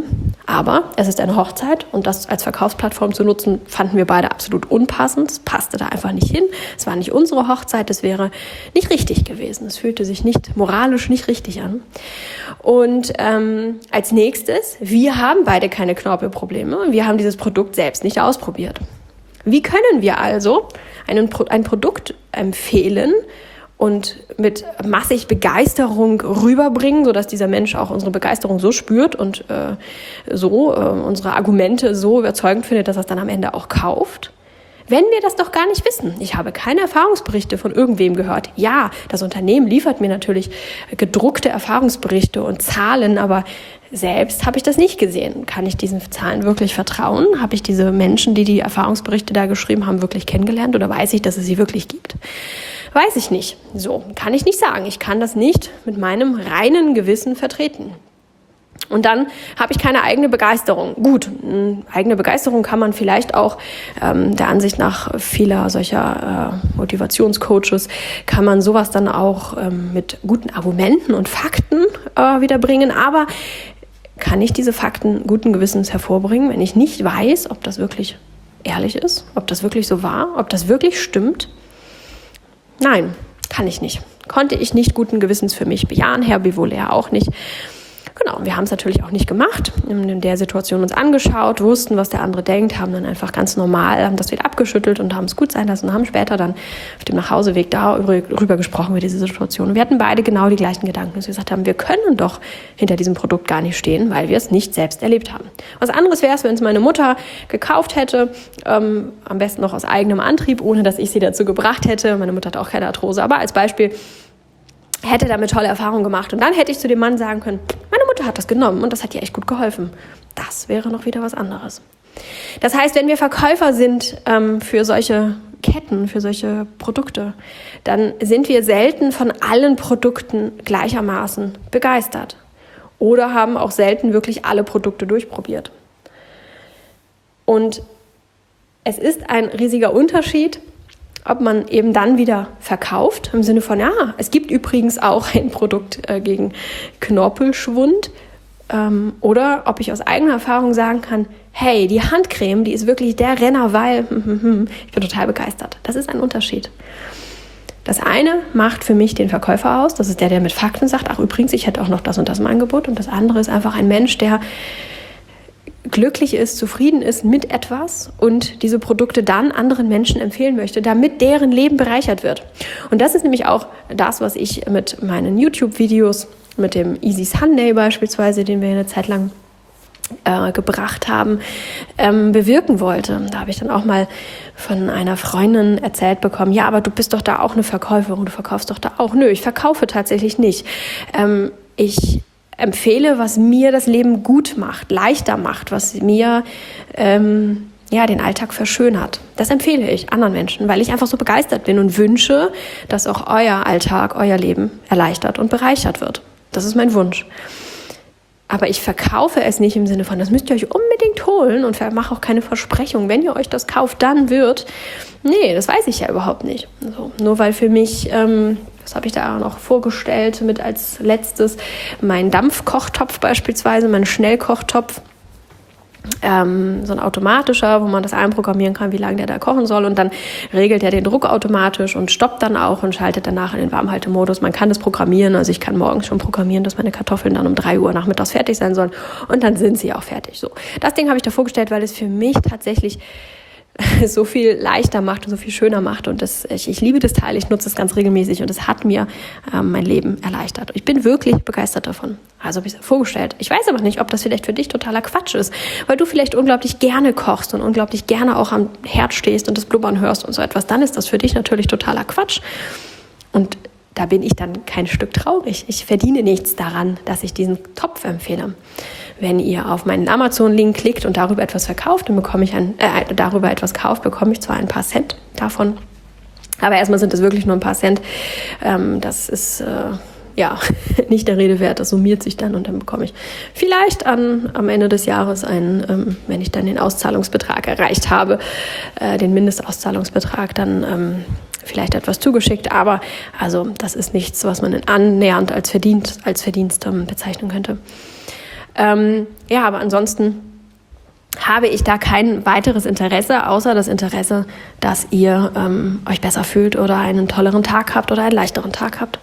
Aber es ist eine Hochzeit und das als Verkaufsplattform zu nutzen, fanden wir beide absolut unpassend. Es passte da einfach nicht hin. Es war nicht unsere Hochzeit, es wäre nicht richtig gewesen. Es fühlte sich nicht moralisch nicht richtig an. Und ähm, als nächstes, wir haben beide keine Knorpelprobleme und wir haben dieses Produkt selbst nicht ausprobiert. Wie können wir also einen, ein Produkt empfehlen und mit massig Begeisterung rüberbringen, sodass dieser Mensch auch unsere Begeisterung so spürt und äh, so äh, unsere Argumente so überzeugend findet, dass er es dann am Ende auch kauft? Wenn wir das doch gar nicht wissen. Ich habe keine Erfahrungsberichte von irgendwem gehört. Ja, das Unternehmen liefert mir natürlich gedruckte Erfahrungsberichte und Zahlen, aber selbst habe ich das nicht gesehen. Kann ich diesen Zahlen wirklich vertrauen? Habe ich diese Menschen, die die Erfahrungsberichte da geschrieben haben, wirklich kennengelernt oder weiß ich, dass es sie wirklich gibt? Weiß ich nicht. So, kann ich nicht sagen. Ich kann das nicht mit meinem reinen Gewissen vertreten. Und dann habe ich keine eigene Begeisterung. Gut, eigene Begeisterung kann man vielleicht auch, ähm, der Ansicht nach vieler solcher äh, Motivationscoaches, kann man sowas dann auch ähm, mit guten Argumenten und Fakten äh, wiederbringen. Aber kann ich diese Fakten guten Gewissens hervorbringen, wenn ich nicht weiß, ob das wirklich ehrlich ist, ob das wirklich so war, ob das wirklich stimmt? Nein, kann ich nicht. Konnte ich nicht guten Gewissens für mich bejahen, Herr Bivolère auch nicht. Genau, wir haben es natürlich auch nicht gemacht, in der Situation uns angeschaut, wussten, was der andere denkt, haben dann einfach ganz normal, haben das wieder abgeschüttelt und haben es gut sein lassen und haben später dann auf dem Nachhauseweg darüber gesprochen, über diese Situation. Und wir hatten beide genau die gleichen Gedanken, dass wir gesagt haben, wir können doch hinter diesem Produkt gar nicht stehen, weil wir es nicht selbst erlebt haben. Was anderes wäre es, wenn es meine Mutter gekauft hätte, ähm, am besten noch aus eigenem Antrieb, ohne dass ich sie dazu gebracht hätte. Meine Mutter hat auch keine Arthrose, aber als Beispiel, hätte damit tolle Erfahrungen gemacht. Und dann hätte ich zu dem Mann sagen können, meine Mutter hat das genommen und das hat ihr echt gut geholfen. Das wäre noch wieder was anderes. Das heißt, wenn wir Verkäufer sind ähm, für solche Ketten, für solche Produkte, dann sind wir selten von allen Produkten gleichermaßen begeistert. Oder haben auch selten wirklich alle Produkte durchprobiert. Und es ist ein riesiger Unterschied, ob man eben dann wieder verkauft, im Sinne von, ja, es gibt übrigens auch ein Produkt äh, gegen Knorpelschwund, ähm, oder ob ich aus eigener Erfahrung sagen kann, hey, die Handcreme, die ist wirklich der Renner, weil ich bin total begeistert. Das ist ein Unterschied. Das eine macht für mich den Verkäufer aus, das ist der, der mit Fakten sagt, ach übrigens, ich hätte auch noch das und das im Angebot, und das andere ist einfach ein Mensch, der glücklich ist, zufrieden ist mit etwas und diese Produkte dann anderen Menschen empfehlen möchte, damit deren Leben bereichert wird. Und das ist nämlich auch das, was ich mit meinen YouTube-Videos, mit dem Easy Sunday beispielsweise, den wir eine Zeit lang äh, gebracht haben, ähm, bewirken wollte. Da habe ich dann auch mal von einer Freundin erzählt bekommen, ja, aber du bist doch da auch eine Verkäuferin, du verkaufst doch da auch. Nö, ich verkaufe tatsächlich nicht. Ähm, ich empfehle, was mir das Leben gut macht, leichter macht, was mir ähm, ja, den Alltag verschönert. Das empfehle ich anderen Menschen, weil ich einfach so begeistert bin und wünsche, dass auch euer Alltag, euer Leben erleichtert und bereichert wird. Das ist mein Wunsch. Aber ich verkaufe es nicht im Sinne von, das müsst ihr euch unbedingt holen, und mache auch keine Versprechung, wenn ihr euch das kauft, dann wird. Nee, das weiß ich ja überhaupt nicht. Also, nur weil für mich, ähm, das habe ich da noch vorgestellt, mit als letztes mein Dampfkochtopf beispielsweise, mein Schnellkochtopf. Ähm, so ein automatischer, wo man das einprogrammieren kann, wie lange der da kochen soll, und dann regelt er den Druck automatisch und stoppt dann auch und schaltet danach in den Warmhaltemodus. Man kann das programmieren, also ich kann morgens schon programmieren, dass meine Kartoffeln dann um drei Uhr nachmittags fertig sein sollen, und dann sind sie auch fertig. So, das Ding habe ich da vorgestellt, weil es für mich tatsächlich so viel leichter macht und so viel schöner macht, und das, ich, ich liebe das Teil, ich nutze es ganz regelmäßig und es hat mir ähm, mein Leben erleichtert. Ich bin wirklich begeistert davon. Also habe ich es vorgestellt. Ich weiß aber nicht, ob das vielleicht für dich totaler Quatsch ist, weil du vielleicht unglaublich gerne kochst und unglaublich gerne auch am Herd stehst und das Blubbern hörst und so etwas. Dann ist das für dich natürlich totaler Quatsch. Und da bin ich dann kein Stück traurig. Ich verdiene nichts daran, dass ich diesen Topf empfehle. Wenn ihr auf meinen Amazon-Link klickt und darüber etwas verkauft, dann bekomme ich ein, äh, darüber etwas kauft, bekomme ich zwar ein paar Cent davon, aber erstmal sind es wirklich nur ein paar Cent. Ähm, das ist äh, ja nicht der Rede wert. Das summiert sich dann, und dann bekomme ich vielleicht an, am Ende des Jahres einen, ähm, wenn ich dann den Auszahlungsbetrag erreicht habe, äh, den Mindestauszahlungsbetrag, dann ähm, vielleicht etwas zugeschickt. Aber also das ist nichts, was man annähernd als Verdienst, als Verdienst ähm, bezeichnen könnte. Ähm, ja, aber ansonsten habe ich da kein weiteres Interesse, außer das Interesse, dass ihr ähm, euch besser fühlt oder einen tolleren Tag habt oder einen leichteren Tag habt.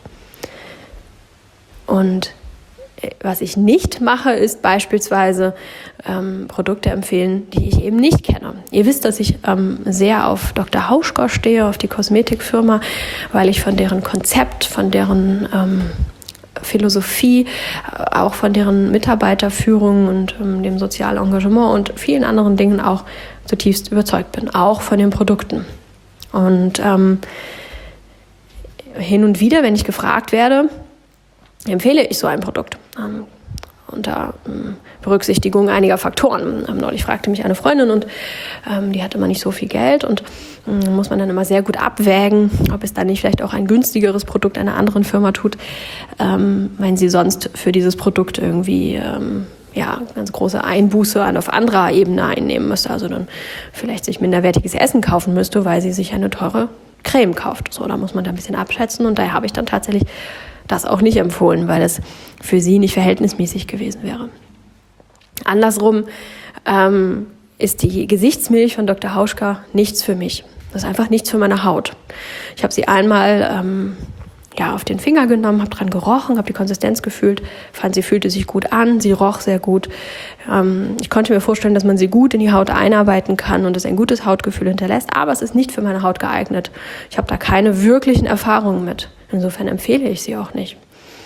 Und was ich nicht mache, ist beispielsweise ähm, Produkte empfehlen, die ich eben nicht kenne. Ihr wisst, dass ich ähm, sehr auf Doktor Hauschka stehe, auf die Kosmetikfirma, weil ich von deren Konzept, von deren ähm, Philosophie, auch von deren Mitarbeiterführung und ähm, dem sozialen Engagement und vielen anderen Dingen auch zutiefst überzeugt bin, auch von den Produkten. Und ähm, hin und wieder, wenn ich gefragt werde, empfehle ich so ein Produkt ähm, unter ähm, Berücksichtigung einiger Faktoren. Ähm, neulich fragte mich eine Freundin und ähm, die hatte immer nicht so viel Geld und ähm, muss man dann immer sehr gut abwägen, ob es dann nicht vielleicht auch ein günstigeres Produkt einer anderen Firma tut, ähm, wenn sie sonst für dieses Produkt irgendwie ähm, ja, ganz große Einbuße auf anderer Ebene einnehmen müsste, also dann vielleicht sich minderwertiges Essen kaufen müsste, weil sie sich eine teure Creme kauft. So, da muss man da ein bisschen abschätzen und daher habe ich dann tatsächlich das auch nicht empfohlen, weil es für sie nicht verhältnismäßig gewesen wäre. Andersrum ähm, ist die Gesichtsmilch von Doktor Hauschka nichts für mich. Das ist einfach nichts für meine Haut. Ich habe sie einmal ähm, ja, auf den Finger genommen, habe dran gerochen, habe die Konsistenz gefühlt, fand, sie fühlte sich gut an, sie roch sehr gut. Ähm, ich konnte mir vorstellen, dass man sie gut in die Haut einarbeiten kann und es ein gutes Hautgefühl hinterlässt, aber es ist nicht für meine Haut geeignet. Ich habe da keine wirklichen Erfahrungen mit. Insofern empfehle ich sie auch nicht.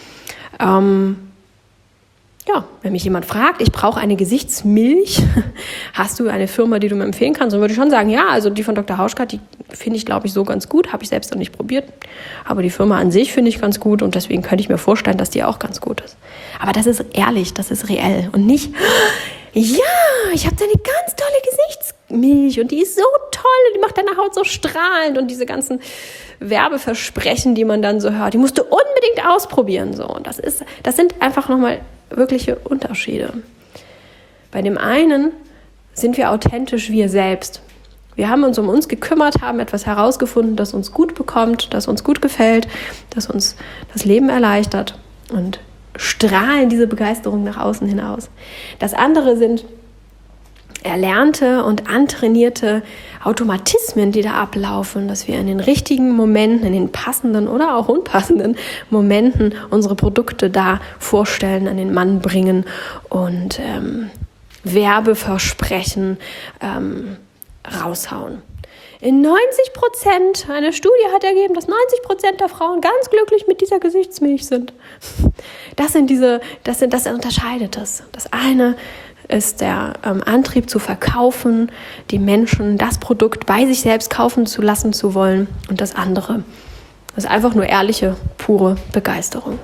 Ähm, ja, wenn mich jemand fragt, ich brauche eine Gesichtsmilch, hast du eine Firma, die du mir empfehlen kannst? Dann würde ich schon sagen, ja, also die von Doktor Hauschka, die finde ich, glaube ich, so ganz gut, habe ich selbst noch nicht probiert. Aber die Firma an sich finde ich ganz gut und deswegen könnte ich mir vorstellen, dass die auch ganz gut ist. Aber das ist ehrlich, das ist reell und nicht, ja, ich habe da eine ganz tolle Gesichtsmilch und die ist so toll und die macht deine Haut so strahlend und diese ganzen Werbeversprechen, die man dann so hört, die musst du unbedingt ausprobieren. So. Und das ist, das sind einfach nochmal wirkliche Unterschiede. Bei dem einen sind wir authentisch wir selbst. Wir haben uns um uns gekümmert, haben etwas herausgefunden, das uns gut bekommt, das uns gut gefällt, das uns das Leben erleichtert und strahlen diese Begeisterung nach außen hinaus. Das andere sind erlernte und antrainierte Automatismen, die da ablaufen, dass wir in den richtigen Momenten, in den passenden oder auch unpassenden Momenten unsere Produkte da vorstellen, an den Mann bringen und ähm, Werbeversprechen ähm, raushauen. In neunzig Prozent, eine Studie hat ergeben, dass neunzig Prozent der Frauen ganz glücklich mit dieser Gesichtsmilch sind. Das sind diese, das sind, das unterscheidet es. Das eine ist der ähm, Antrieb zu verkaufen, die Menschen das Produkt bei sich selbst kaufen zu lassen zu wollen. Und das andere ist einfach nur ehrliche, pure Begeisterung.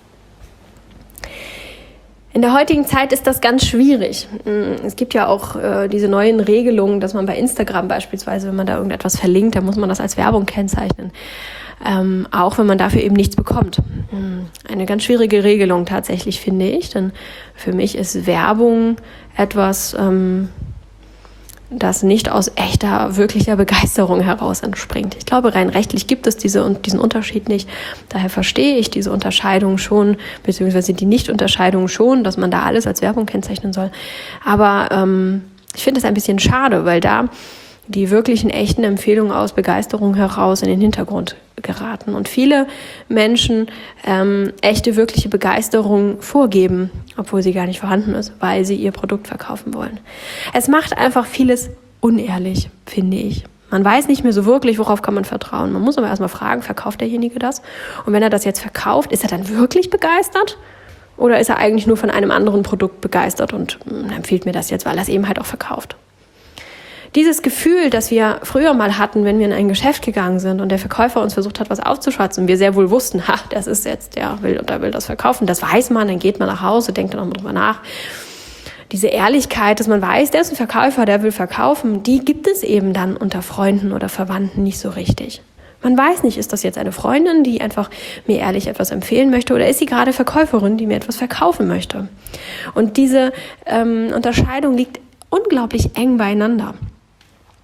In der heutigen Zeit ist das ganz schwierig. Es gibt ja auch äh, diese neuen Regelungen, dass man bei Instagram beispielsweise, wenn man da irgendetwas verlinkt, dann muss man das als Werbung kennzeichnen. Ähm, auch wenn man dafür eben nichts bekommt. Eine ganz schwierige Regelung tatsächlich, finde ich, denn für mich ist Werbung etwas, ähm, das nicht aus echter, wirklicher Begeisterung heraus entspringt. Ich glaube, rein rechtlich gibt es diese, diesen Unterschied nicht. Daher verstehe ich diese Unterscheidung schon, beziehungsweise die Nicht-Unterscheidung schon, dass man da alles als Werbung kennzeichnen soll. Aber ähm, ich finde es ein bisschen schade, weil da die wirklichen, echten Empfehlungen aus Begeisterung heraus in den Hintergrund geraten. Und viele Menschen ähm, echte, wirkliche Begeisterung vorgeben, obwohl sie gar nicht vorhanden ist, weil sie ihr Produkt verkaufen wollen. Es macht einfach vieles unehrlich, finde ich. Man weiß nicht mehr so wirklich, worauf kann man vertrauen. Man muss aber erstmal fragen, verkauft derjenige das? Und wenn er das jetzt verkauft, ist er dann wirklich begeistert? Oder ist er eigentlich nur von einem anderen Produkt begeistert und mh, empfiehlt mir das jetzt, weil er es eben halt auch verkauft? Dieses Gefühl, das wir früher mal hatten, wenn wir in ein Geschäft gegangen sind und der Verkäufer uns versucht hat, was aufzuschwatzen und wir sehr wohl wussten, ha, das ist jetzt, der will und der will das verkaufen, das weiß man, dann geht man nach Hause, denkt dann auch mal drüber nach. Diese Ehrlichkeit, dass man weiß, der ist ein Verkäufer, der will verkaufen, die gibt es eben dann unter Freunden oder Verwandten nicht so richtig. Man weiß nicht, ist das jetzt eine Freundin, die einfach mir ehrlich etwas empfehlen möchte, oder ist sie gerade Verkäuferin, die mir etwas verkaufen möchte? Und diese ähm, Unterscheidung liegt unglaublich eng beieinander.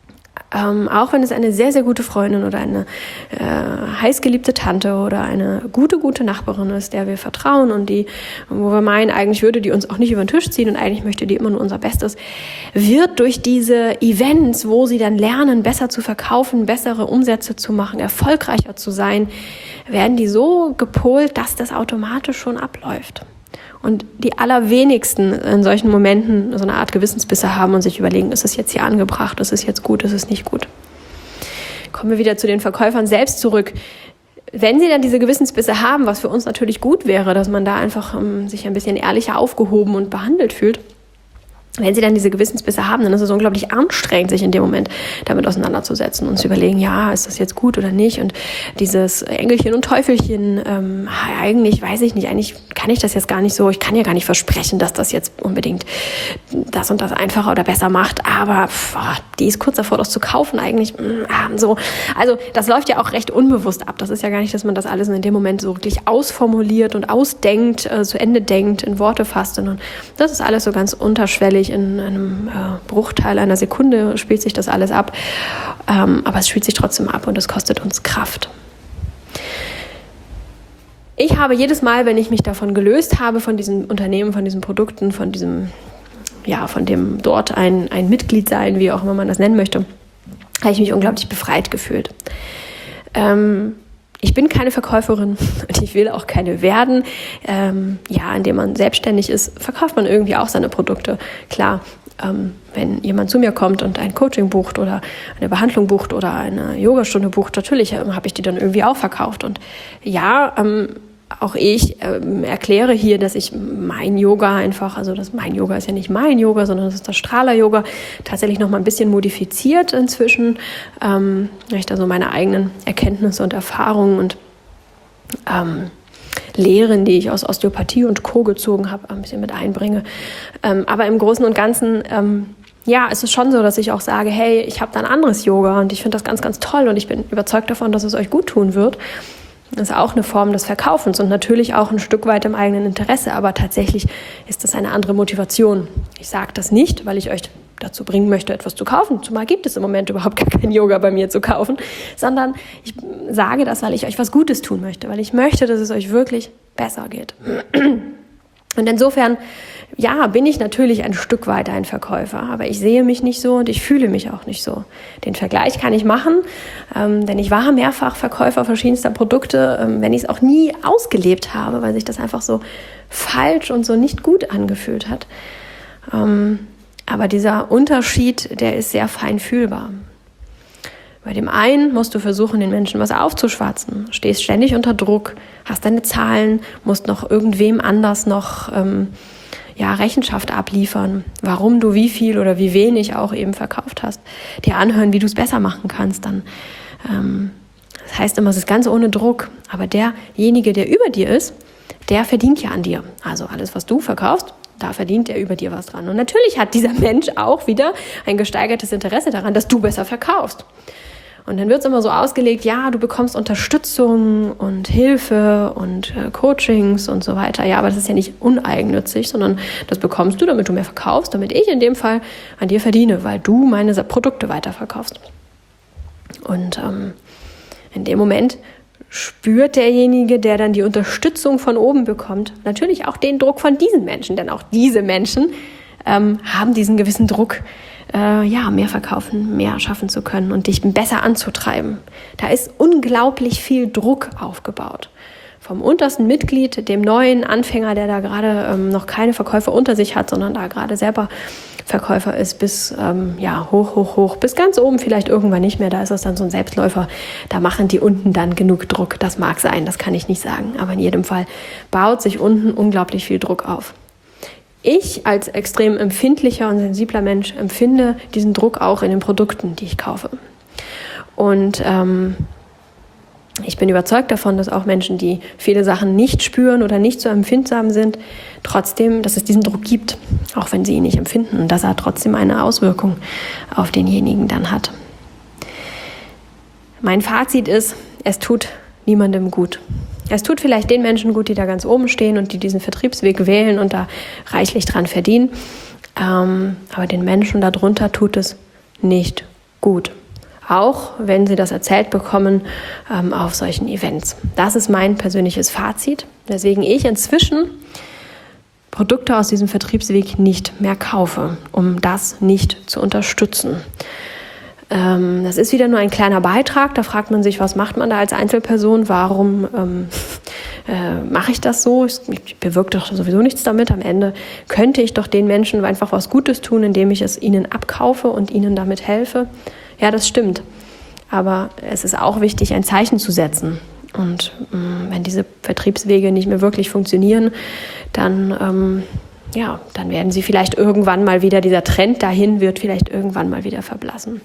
Ähm, auch wenn es eine sehr, sehr gute Freundin oder eine äh, heißgeliebte Tante oder eine gute, gute Nachbarin ist, der wir vertrauen und die, wo wir meinen, eigentlich würde die uns auch nicht über den Tisch ziehen und eigentlich möchte die immer nur unser Bestes, wird durch diese Events, wo sie dann lernen, besser zu verkaufen, bessere Umsätze zu machen, erfolgreicher zu sein, werden die so gepolt, dass das automatisch schon abläuft. Und die allerwenigsten in solchen Momenten so eine Art Gewissensbisse haben und sich überlegen, ist es jetzt hier angebracht, ist es jetzt gut, ist es nicht gut. Kommen wir wieder zu den Verkäufern selbst zurück. Wenn sie dann diese Gewissensbisse haben, was für uns natürlich gut wäre, dass man da einfach um, sich ein bisschen ehrlicher aufgehoben und behandelt fühlt, wenn sie dann diese Gewissensbisse haben, dann ist es unglaublich anstrengend, sich in dem Moment damit auseinanderzusetzen und zu überlegen, ja, ist das jetzt gut oder nicht? Und dieses Engelchen und Teufelchen, ähm, eigentlich weiß ich nicht, eigentlich kann ich das jetzt gar nicht so, ich kann ja gar nicht versprechen, dass das jetzt unbedingt das und das einfacher oder besser macht, aber pff, die ist kurz davor, das zu kaufen eigentlich. Mh, so. Also das läuft ja auch recht unbewusst ab. Das ist ja gar nicht, dass man das alles in dem Moment so wirklich ausformuliert und ausdenkt, äh, zu Ende denkt, in Worte fasst, sondern das ist alles so ganz unterschwellig. In einem äh, Bruchteil einer Sekunde spielt sich das alles ab, ähm, aber es spielt sich trotzdem ab und es kostet uns Kraft. Ich habe jedes Mal, wenn ich mich davon gelöst habe, von diesen Unternehmen, von diesen Produkten, von diesem, ja, von dem dort ein, ein Mitglied sein, wie auch immer man das nennen möchte, habe ich mich unglaublich befreit gefühlt. Ähm, Ich bin keine Verkäuferin und ich will auch keine werden. Ähm, ja, indem man selbstständig ist, verkauft man irgendwie auch seine Produkte. Klar, ähm, wenn jemand zu mir kommt und ein Coaching bucht oder eine Behandlung bucht oder eine Yogastunde bucht, natürlich ähm, habe ich die dann irgendwie auch verkauft. Und ja, ähm, auch ich ähm, erkläre hier, dass ich mein Yoga einfach, also das mein Yoga ist ja nicht mein Yoga, sondern das ist das Strahler-Yoga, tatsächlich noch mal ein bisschen modifiziert inzwischen, ähm, weil ich da so meine eigenen Erkenntnisse und Erfahrungen und ähm, Lehren, die ich aus Osteopathie und Co. gezogen habe, ein bisschen mit einbringe. Ähm, aber im Großen und Ganzen, ähm, ja, es ist schon so, dass ich auch sage, hey, ich habe da ein anderes Yoga und ich finde das ganz, ganz toll und ich bin überzeugt davon, dass es euch gut tun wird. Das ist auch eine Form des Verkaufens und natürlich auch ein Stück weit im eigenen Interesse, aber tatsächlich ist das eine andere Motivation. Ich sage das nicht, weil ich euch dazu bringen möchte, etwas zu kaufen, zumal gibt es im Moment überhaupt gar kein Yoga bei mir zu kaufen, sondern ich sage das, weil ich euch was Gutes tun möchte, weil ich möchte, dass es euch wirklich besser geht. Und insofern, ja, bin ich natürlich ein Stück weit ein Verkäufer, aber ich sehe mich nicht so und ich fühle mich auch nicht so. Den Vergleich kann ich machen, ähm, denn ich war mehrfach Verkäufer verschiedenster Produkte, ähm, wenn ich es auch nie ausgelebt habe, weil sich das einfach so falsch und so nicht gut angefühlt hat. Ähm, aber dieser Unterschied, der ist sehr fein fühlbar. Bei dem einen musst du versuchen, den Menschen was aufzuschwatzen, stehst ständig unter Druck, hast deine Zahlen, musst noch irgendwem anders noch ähm, ja, Rechenschaft abliefern, warum du wie viel oder wie wenig auch eben verkauft hast, dir anhören, wie du es besser machen kannst. Dann, ähm, das heißt immer, es ist ganz ohne Druck, aber derjenige, der über dir ist, der verdient ja an dir. Also alles, was du verkaufst, da verdient er über dir was dran. Und natürlich hat dieser Mensch auch wieder ein gesteigertes Interesse daran, dass du besser verkaufst. Und dann wird es immer so ausgelegt, ja, du bekommst Unterstützung und Hilfe und äh, Coachings und so weiter. Ja, aber das ist ja nicht uneigennützig, sondern das bekommst du, damit du mehr verkaufst, damit ich in dem Fall an dir verdiene, weil du meine Produkte weiterverkaufst. Und ähm, in dem Moment spürt derjenige, der dann die Unterstützung von oben bekommt, natürlich auch den Druck von diesen Menschen, denn auch diese Menschen ähm, haben diesen gewissen Druck, äh, ja, mehr verkaufen, mehr schaffen zu können und dich besser anzutreiben. Da ist unglaublich viel Druck aufgebaut. Vom untersten Mitglied, dem neuen Anfänger, der da gerade ähm, noch keine Verkäufer unter sich hat, sondern da gerade selber Verkäufer ist, bis ähm, ja, hoch, hoch, hoch, bis ganz oben vielleicht irgendwann nicht mehr. Da ist das dann so ein Selbstläufer. Da machen die unten dann genug Druck. Das mag sein, das kann ich nicht sagen. Aber in jedem Fall baut sich unten unglaublich viel Druck auf. Ich als extrem empfindlicher und sensibler Mensch empfinde diesen Druck auch in den Produkten, die ich kaufe. Und ähm, ich bin überzeugt davon, dass auch Menschen, die viele Sachen nicht spüren oder nicht so empfindsam sind, trotzdem, dass es diesen Druck gibt, auch wenn sie ihn nicht empfinden und dass er trotzdem eine Auswirkung auf denjenigen dann hat. Mein Fazit ist, es tut niemandem gut. Es tut vielleicht den Menschen gut, die da ganz oben stehen und die diesen Vertriebsweg wählen und da reichlich dran verdienen. Ähm, aber den Menschen darunter tut es nicht gut. auch wenn sie das erzählt bekommen ähm, auf solchen Events. Das ist mein persönliches Fazit, weswegen ich inzwischen Produkte aus diesem Vertriebsweg nicht mehr kaufe, um das nicht zu unterstützen. Ähm, das ist wieder nur ein kleiner Beitrag, da fragt man sich, was macht man da als Einzelperson, warum ähm, äh, mache ich das so, ich, ich bewirke doch sowieso nichts damit, am Ende könnte ich doch den Menschen einfach was Gutes tun, indem ich es ihnen abkaufe und ihnen damit helfe. Ja, das stimmt, aber es ist auch wichtig, ein Zeichen zu setzen. Und mh, wenn diese Vertriebswege nicht mehr wirklich funktionieren, dann, ähm, ja, dann werden sie vielleicht irgendwann mal wieder, dieser Trend dahin wird vielleicht irgendwann mal wieder verblassen.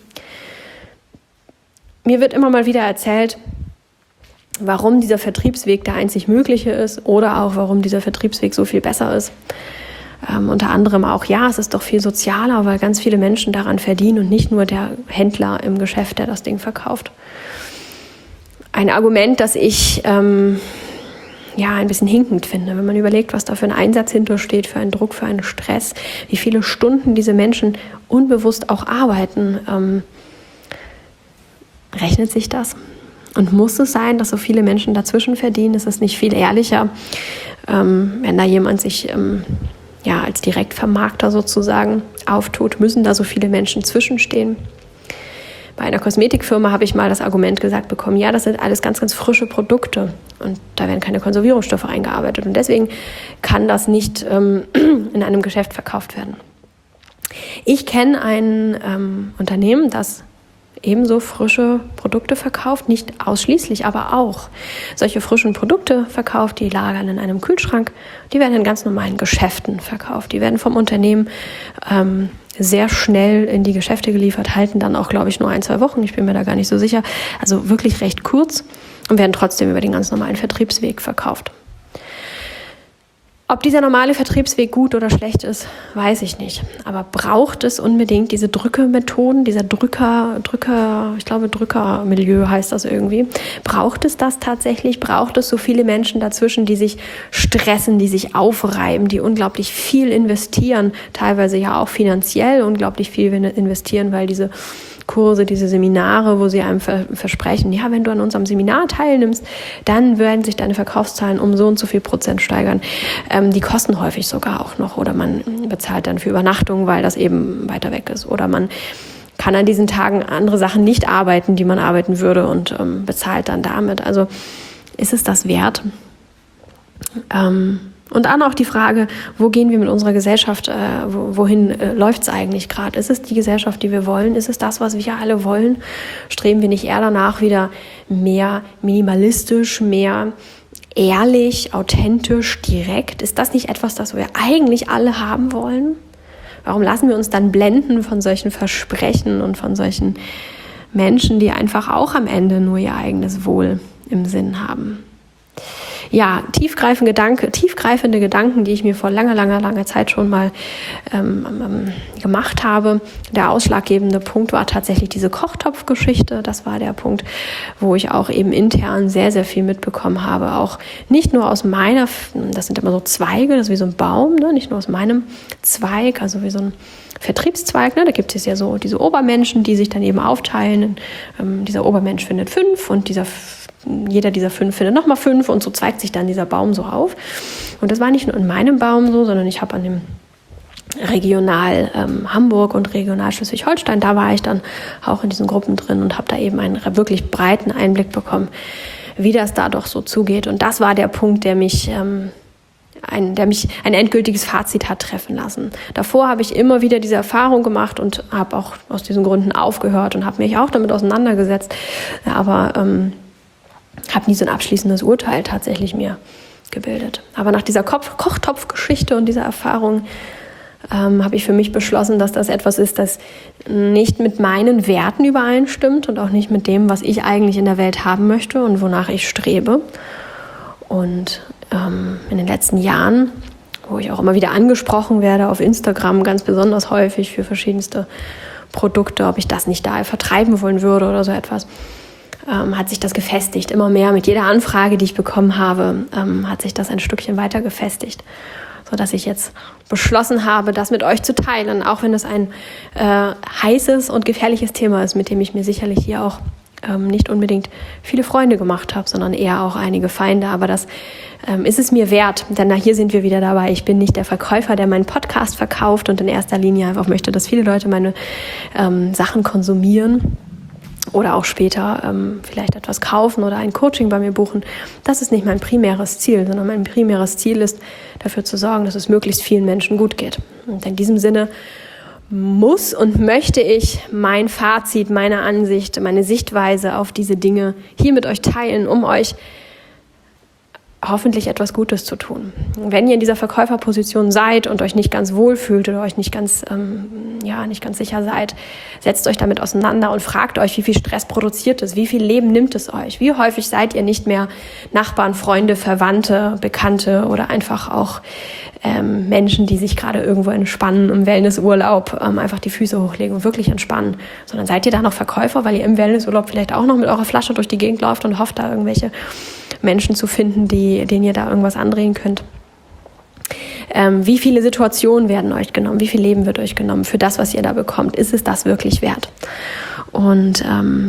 Mir wird immer mal wieder erzählt, warum dieser Vertriebsweg der einzig mögliche ist oder auch warum dieser Vertriebsweg so viel besser ist. Ähm, unter anderem auch, ja, es ist doch viel sozialer, weil ganz viele Menschen daran verdienen und nicht nur der Händler im Geschäft, der das Ding verkauft. Ein Argument, das ich ähm, ja ein bisschen hinkend finde, wenn man überlegt, was da für ein Einsatz hintersteht, für einen Druck, für einen Stress, wie viele Stunden diese Menschen unbewusst auch arbeiten. Ähm, rechnet sich das? Und muss es sein, dass so viele Menschen dazwischen verdienen? Ist es nicht viel ehrlicher, ähm, wenn da jemand sich ähm, ja als Direktvermarkter sozusagen auftut? Müssen da so viele Menschen zwischenstehen? Bei einer Kosmetikfirma habe ich mal das Argument gesagt bekommen, ja, das sind alles ganz, ganz frische Produkte und da werden keine Konservierungsstoffe eingearbeitet und deswegen kann das nicht ähm, in einem Geschäft verkauft werden. Ich kenne ein ähm, Unternehmen, das ebenso frische Produkte verkauft, nicht ausschließlich, aber auch solche frischen Produkte verkauft, die lagern in einem Kühlschrank, die werden in ganz normalen Geschäften verkauft, die werden vom Unternehmen ähm, sehr schnell in die Geschäfte geliefert, halten dann auch, glaube ich, nur ein, zwei Wochen, ich bin mir da gar nicht so sicher, also wirklich recht kurz und werden trotzdem über den ganz normalen Vertriebsweg verkauft. Ob dieser normale Vertriebsweg gut oder schlecht ist, weiß ich nicht. Aber braucht es unbedingt diese Drückemethoden, dieser Drücker, Drücker, ich glaube Drückermilieu heißt das irgendwie. Braucht es das tatsächlich? Braucht es so viele Menschen dazwischen, die sich stressen, die sich aufreiben, die unglaublich viel investieren, teilweise ja auch finanziell unglaublich viel investieren, weil diese Kurse, diese Seminare, wo sie einem versprechen, ja, wenn du an unserem Seminar teilnimmst, dann werden sich deine Verkaufszahlen um so und so viel Prozent steigern. Ähm, die kosten häufig sogar auch noch oder man bezahlt dann für Übernachtung, weil das eben weiter weg ist oder man kann an diesen Tagen andere Sachen nicht arbeiten, die man arbeiten würde und ähm, bezahlt dann damit. Also ist es das wert? Ähm, Und dann auch die Frage, wo gehen wir mit unserer Gesellschaft, äh, wohin äh, läuft es eigentlich gerade? Ist es die Gesellschaft, die wir wollen? Ist es das, was wir alle wollen? Streben wir nicht eher danach, wieder mehr minimalistisch, mehr ehrlich, authentisch, direkt? Ist das nicht etwas, das wir eigentlich alle haben wollen? Warum lassen wir uns dann blenden von solchen Versprechen und von solchen Menschen, die einfach auch am Ende nur ihr eigenes Wohl im Sinn haben? Ja, tiefgreifende, Gedanke, tiefgreifende Gedanken, die ich mir vor langer, langer, langer Zeit schon mal ähm, ähm, gemacht habe. Der ausschlaggebende Punkt war tatsächlich diese Kochtopfgeschichte. Das war der Punkt, wo ich auch eben intern sehr, sehr viel mitbekommen habe. Auch nicht nur aus meiner, das sind immer so Zweige, das ist wie so ein Baum, ne? Nicht nur aus meinem Zweig, also wie so ein Vertriebszweig, ne? Da gibt es ja so diese Obermenschen, die sich dann eben aufteilen. Ähm, dieser Obermensch findet fünf und dieser jeder dieser fünf findet nochmal fünf und so zeigt sich dann dieser Baum so auf. Und das war nicht nur in meinem Baum so, sondern ich habe an dem Regional ähm, Hamburg und Regional Schleswig-Holstein, da war ich dann auch in diesen Gruppen drin und habe da eben einen wirklich breiten Einblick bekommen, wie das da doch so zugeht. Und das war der Punkt, der mich, ähm, ein, der mich ein endgültiges Fazit hat treffen lassen. Davor habe ich immer wieder diese Erfahrung gemacht und habe auch aus diesen Gründen aufgehört und habe mich auch damit auseinandergesetzt. Aber ähm, habe nie so ein abschließendes Urteil tatsächlich mir gebildet. Aber nach dieser Kopf- Kochtopfgeschichte und dieser Erfahrung ähm, habe ich für mich beschlossen, dass das etwas ist, das nicht mit meinen Werten übereinstimmt und auch nicht mit dem, was ich eigentlich in der Welt haben möchte und wonach ich strebe. Und ähm, in den letzten Jahren, wo ich auch immer wieder angesprochen werde auf Instagram, ganz besonders häufig für verschiedenste Produkte, ob ich das nicht da vertreiben wollen würde oder so etwas, Ähm, hat sich das gefestigt. Immer mehr mit jeder Anfrage, die ich bekommen habe, ähm, hat sich das ein Stückchen weiter gefestigt. sodass ich jetzt beschlossen habe, das mit euch zu teilen, auch wenn es ein äh, heißes und gefährliches Thema ist, mit dem ich mir sicherlich hier auch ähm, nicht unbedingt viele Freunde gemacht habe, sondern eher auch einige Feinde. Aber das ähm, ist es mir wert, denn na, hier sind wir wieder dabei. Ich bin nicht der Verkäufer, der meinen Podcast verkauft und in erster Linie einfach möchte, dass viele Leute meine ähm, Sachen konsumieren oder auch später ähm, vielleicht etwas kaufen oder ein Coaching bei mir buchen. Das ist nicht mein primäres Ziel, sondern mein primäres Ziel ist, dafür zu sorgen, dass es möglichst vielen Menschen gut geht. Und in diesem Sinne muss und möchte ich mein Fazit, meine Ansicht, meine Sichtweise auf diese Dinge hier mit euch teilen, um euch hoffentlich etwas Gutes zu tun. Wenn ihr in dieser Verkäuferposition seid und euch nicht ganz wohl fühlt oder euch nicht ganz, ähm, ja, nicht ganz sicher seid, setzt euch damit auseinander und fragt euch, wie viel Stress produziert es, wie viel Leben nimmt es euch, wie häufig seid ihr nicht mehr Nachbarn, Freunde, Verwandte, Bekannte oder einfach auch ähm, Menschen, die sich gerade irgendwo entspannen im Wellnessurlaub, ähm, einfach die Füße hochlegen und wirklich entspannen, sondern seid ihr da noch Verkäufer, weil ihr im Wellnessurlaub vielleicht auch noch mit eurer Flasche durch die Gegend läuft und hofft, da irgendwelche Menschen zu finden, die, denen ihr da irgendwas andrehen könnt. Ähm, wie viele Situationen werden euch genommen? Wie viel Leben wird euch genommen für das, was ihr da bekommt? Ist es das wirklich wert? Und ähm,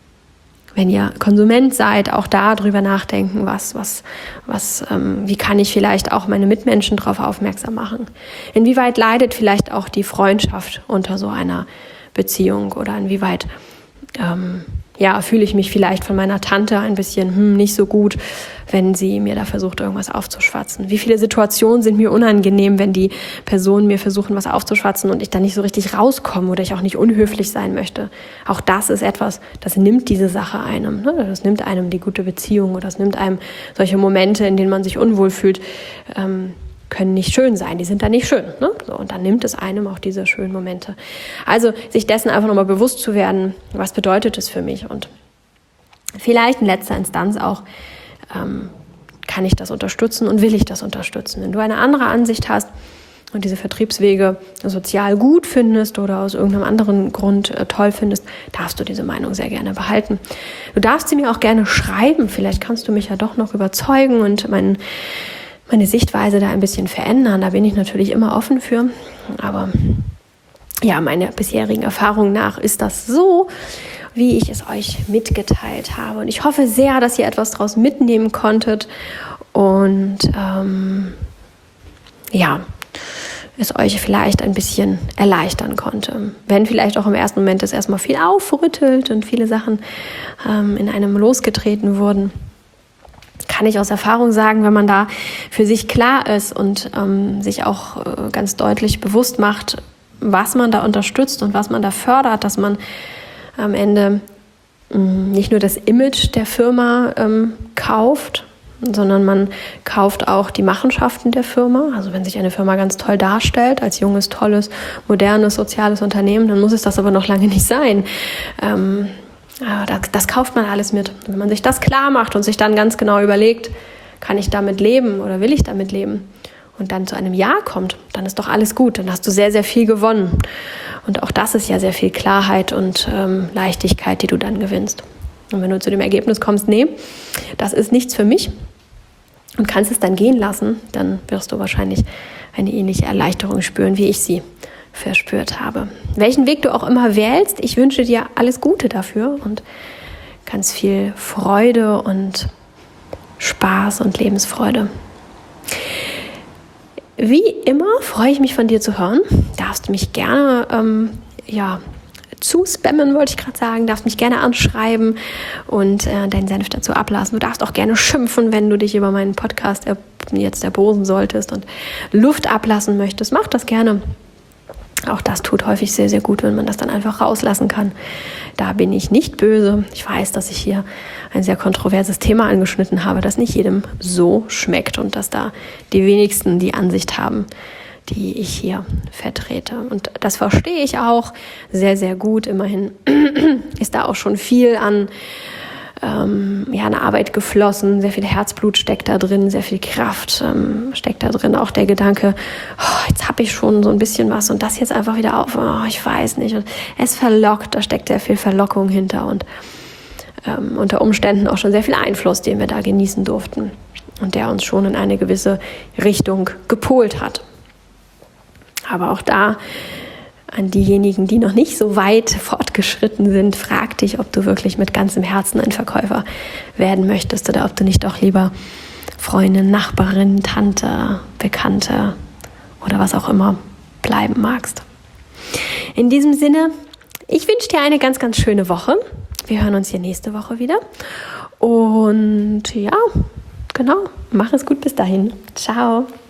wenn ihr Konsument seid, auch da drüber nachdenken, was, was, was, ähm, wie kann ich vielleicht auch meine Mitmenschen darauf aufmerksam machen? Inwieweit leidet vielleicht auch die Freundschaft unter so einer Beziehung oder inwieweit ähm, ja, fühle ich mich vielleicht von meiner Tante ein bisschen hm, nicht so gut, wenn sie mir da versucht, irgendwas aufzuschwatzen. Wie viele Situationen sind mir unangenehm, wenn die Personen mir versuchen, was aufzuschwatzen und ich da nicht so richtig rauskomme oder ich auch nicht unhöflich sein möchte. Auch das ist etwas, das nimmt diese Sache einem. Ne? Das nimmt einem die gute Beziehung oder das nimmt einem solche Momente, in denen man sich unwohl fühlt, ähm, können nicht schön sein, die sind dann nicht schön. Ne? So, und dann nimmt es einem auch diese schönen Momente. Also sich dessen einfach nochmal bewusst zu werden, was bedeutet es für mich und vielleicht in letzter Instanz auch, ähm, kann ich das unterstützen und will ich das unterstützen. Wenn du eine andere Ansicht hast und diese Vertriebswege sozial gut findest oder aus irgendeinem anderen Grund äh, toll findest, darfst du diese Meinung sehr gerne behalten. Du darfst sie mir auch gerne schreiben, vielleicht kannst du mich ja doch noch überzeugen und meinen meine Sichtweise da ein bisschen verändern. Da bin ich natürlich immer offen für. Aber ja, meine bisherigen Erfahrungen nach ist das so, wie ich es euch mitgeteilt habe. Und ich hoffe sehr, dass ihr etwas daraus mitnehmen konntet und ähm, ja, es euch vielleicht ein bisschen erleichtern konnte. Wenn vielleicht auch im ersten Moment es erstmal viel aufrüttelt und viele Sachen ähm, in einem losgetreten wurden, kann ich aus Erfahrung sagen, wenn man da für sich klar ist und ähm, sich auch äh, ganz deutlich bewusst macht, was man da unterstützt und was man da fördert, dass man am Ende mh, nicht nur das Image der Firma ähm, kauft, sondern man kauft auch die Machenschaften der Firma. Also wenn sich eine Firma ganz toll darstellt, als junges, tolles, modernes, soziales Unternehmen, dann muss es das aber noch lange nicht sein. Ähm, Ja, das, das kauft man alles mit. Wenn man sich das klar macht und sich dann ganz genau überlegt, kann ich damit leben oder will ich damit leben und dann zu einem Ja kommt, dann ist doch alles gut. Dann hast du sehr, sehr viel gewonnen. Und auch das ist ja sehr viel Klarheit und ähm, Leichtigkeit, die du dann gewinnst. Und wenn du zu dem Ergebnis kommst, nee, das ist nichts für mich und kannst es dann gehen lassen, dann wirst du wahrscheinlich eine ähnliche Erleichterung spüren, wie ich sie verspürt habe. Welchen Weg du auch immer wählst, ich wünsche dir alles Gute dafür und ganz viel Freude und Spaß und Lebensfreude. Wie immer freue ich mich von dir zu hören. Darfst mich gerne ähm, ja, zuspammen, wollte ich gerade sagen. Darfst mich gerne anschreiben und äh, deinen Senf dazu ablassen. Du darfst auch gerne schimpfen, wenn du dich über meinen Podcast er- jetzt erbosen solltest und Luft ablassen möchtest. Mach das gerne. Auch das tut häufig sehr, sehr gut, wenn man das dann einfach rauslassen kann. Da bin ich nicht böse. Ich weiß, dass ich hier ein sehr kontroverses Thema angeschnitten habe, das nicht jedem so schmeckt und dass da die wenigsten die Ansicht haben, die ich hier vertrete. Und das verstehe ich auch sehr, sehr gut. Immerhin ist da auch schon viel an Ähm, ja, eine Arbeit geflossen, sehr viel Herzblut steckt da drin, sehr viel Kraft ähm, steckt da drin. Auch der Gedanke, oh, jetzt habe ich schon so ein bisschen was und das jetzt einfach wieder auf, oh, ich weiß nicht. Und es verlockt, da steckt sehr viel Verlockung hinter und ähm, unter Umständen auch schon sehr viel Einfluss, den wir da genießen durften. und der uns schon in eine gewisse Richtung gepolt hat. Aber auch da an diejenigen, die noch nicht so weit fortgeschritten sind, frag dich, ob du wirklich mit ganzem Herzen ein Verkäufer werden möchtest oder ob du nicht doch lieber Freundin, Nachbarin, Tante, Bekannte oder was auch immer bleiben magst. In diesem Sinne, ich wünsche dir eine ganz, ganz schöne Woche. Wir hören uns hier nächste Woche wieder. Und ja, genau, mach es gut bis dahin. Ciao.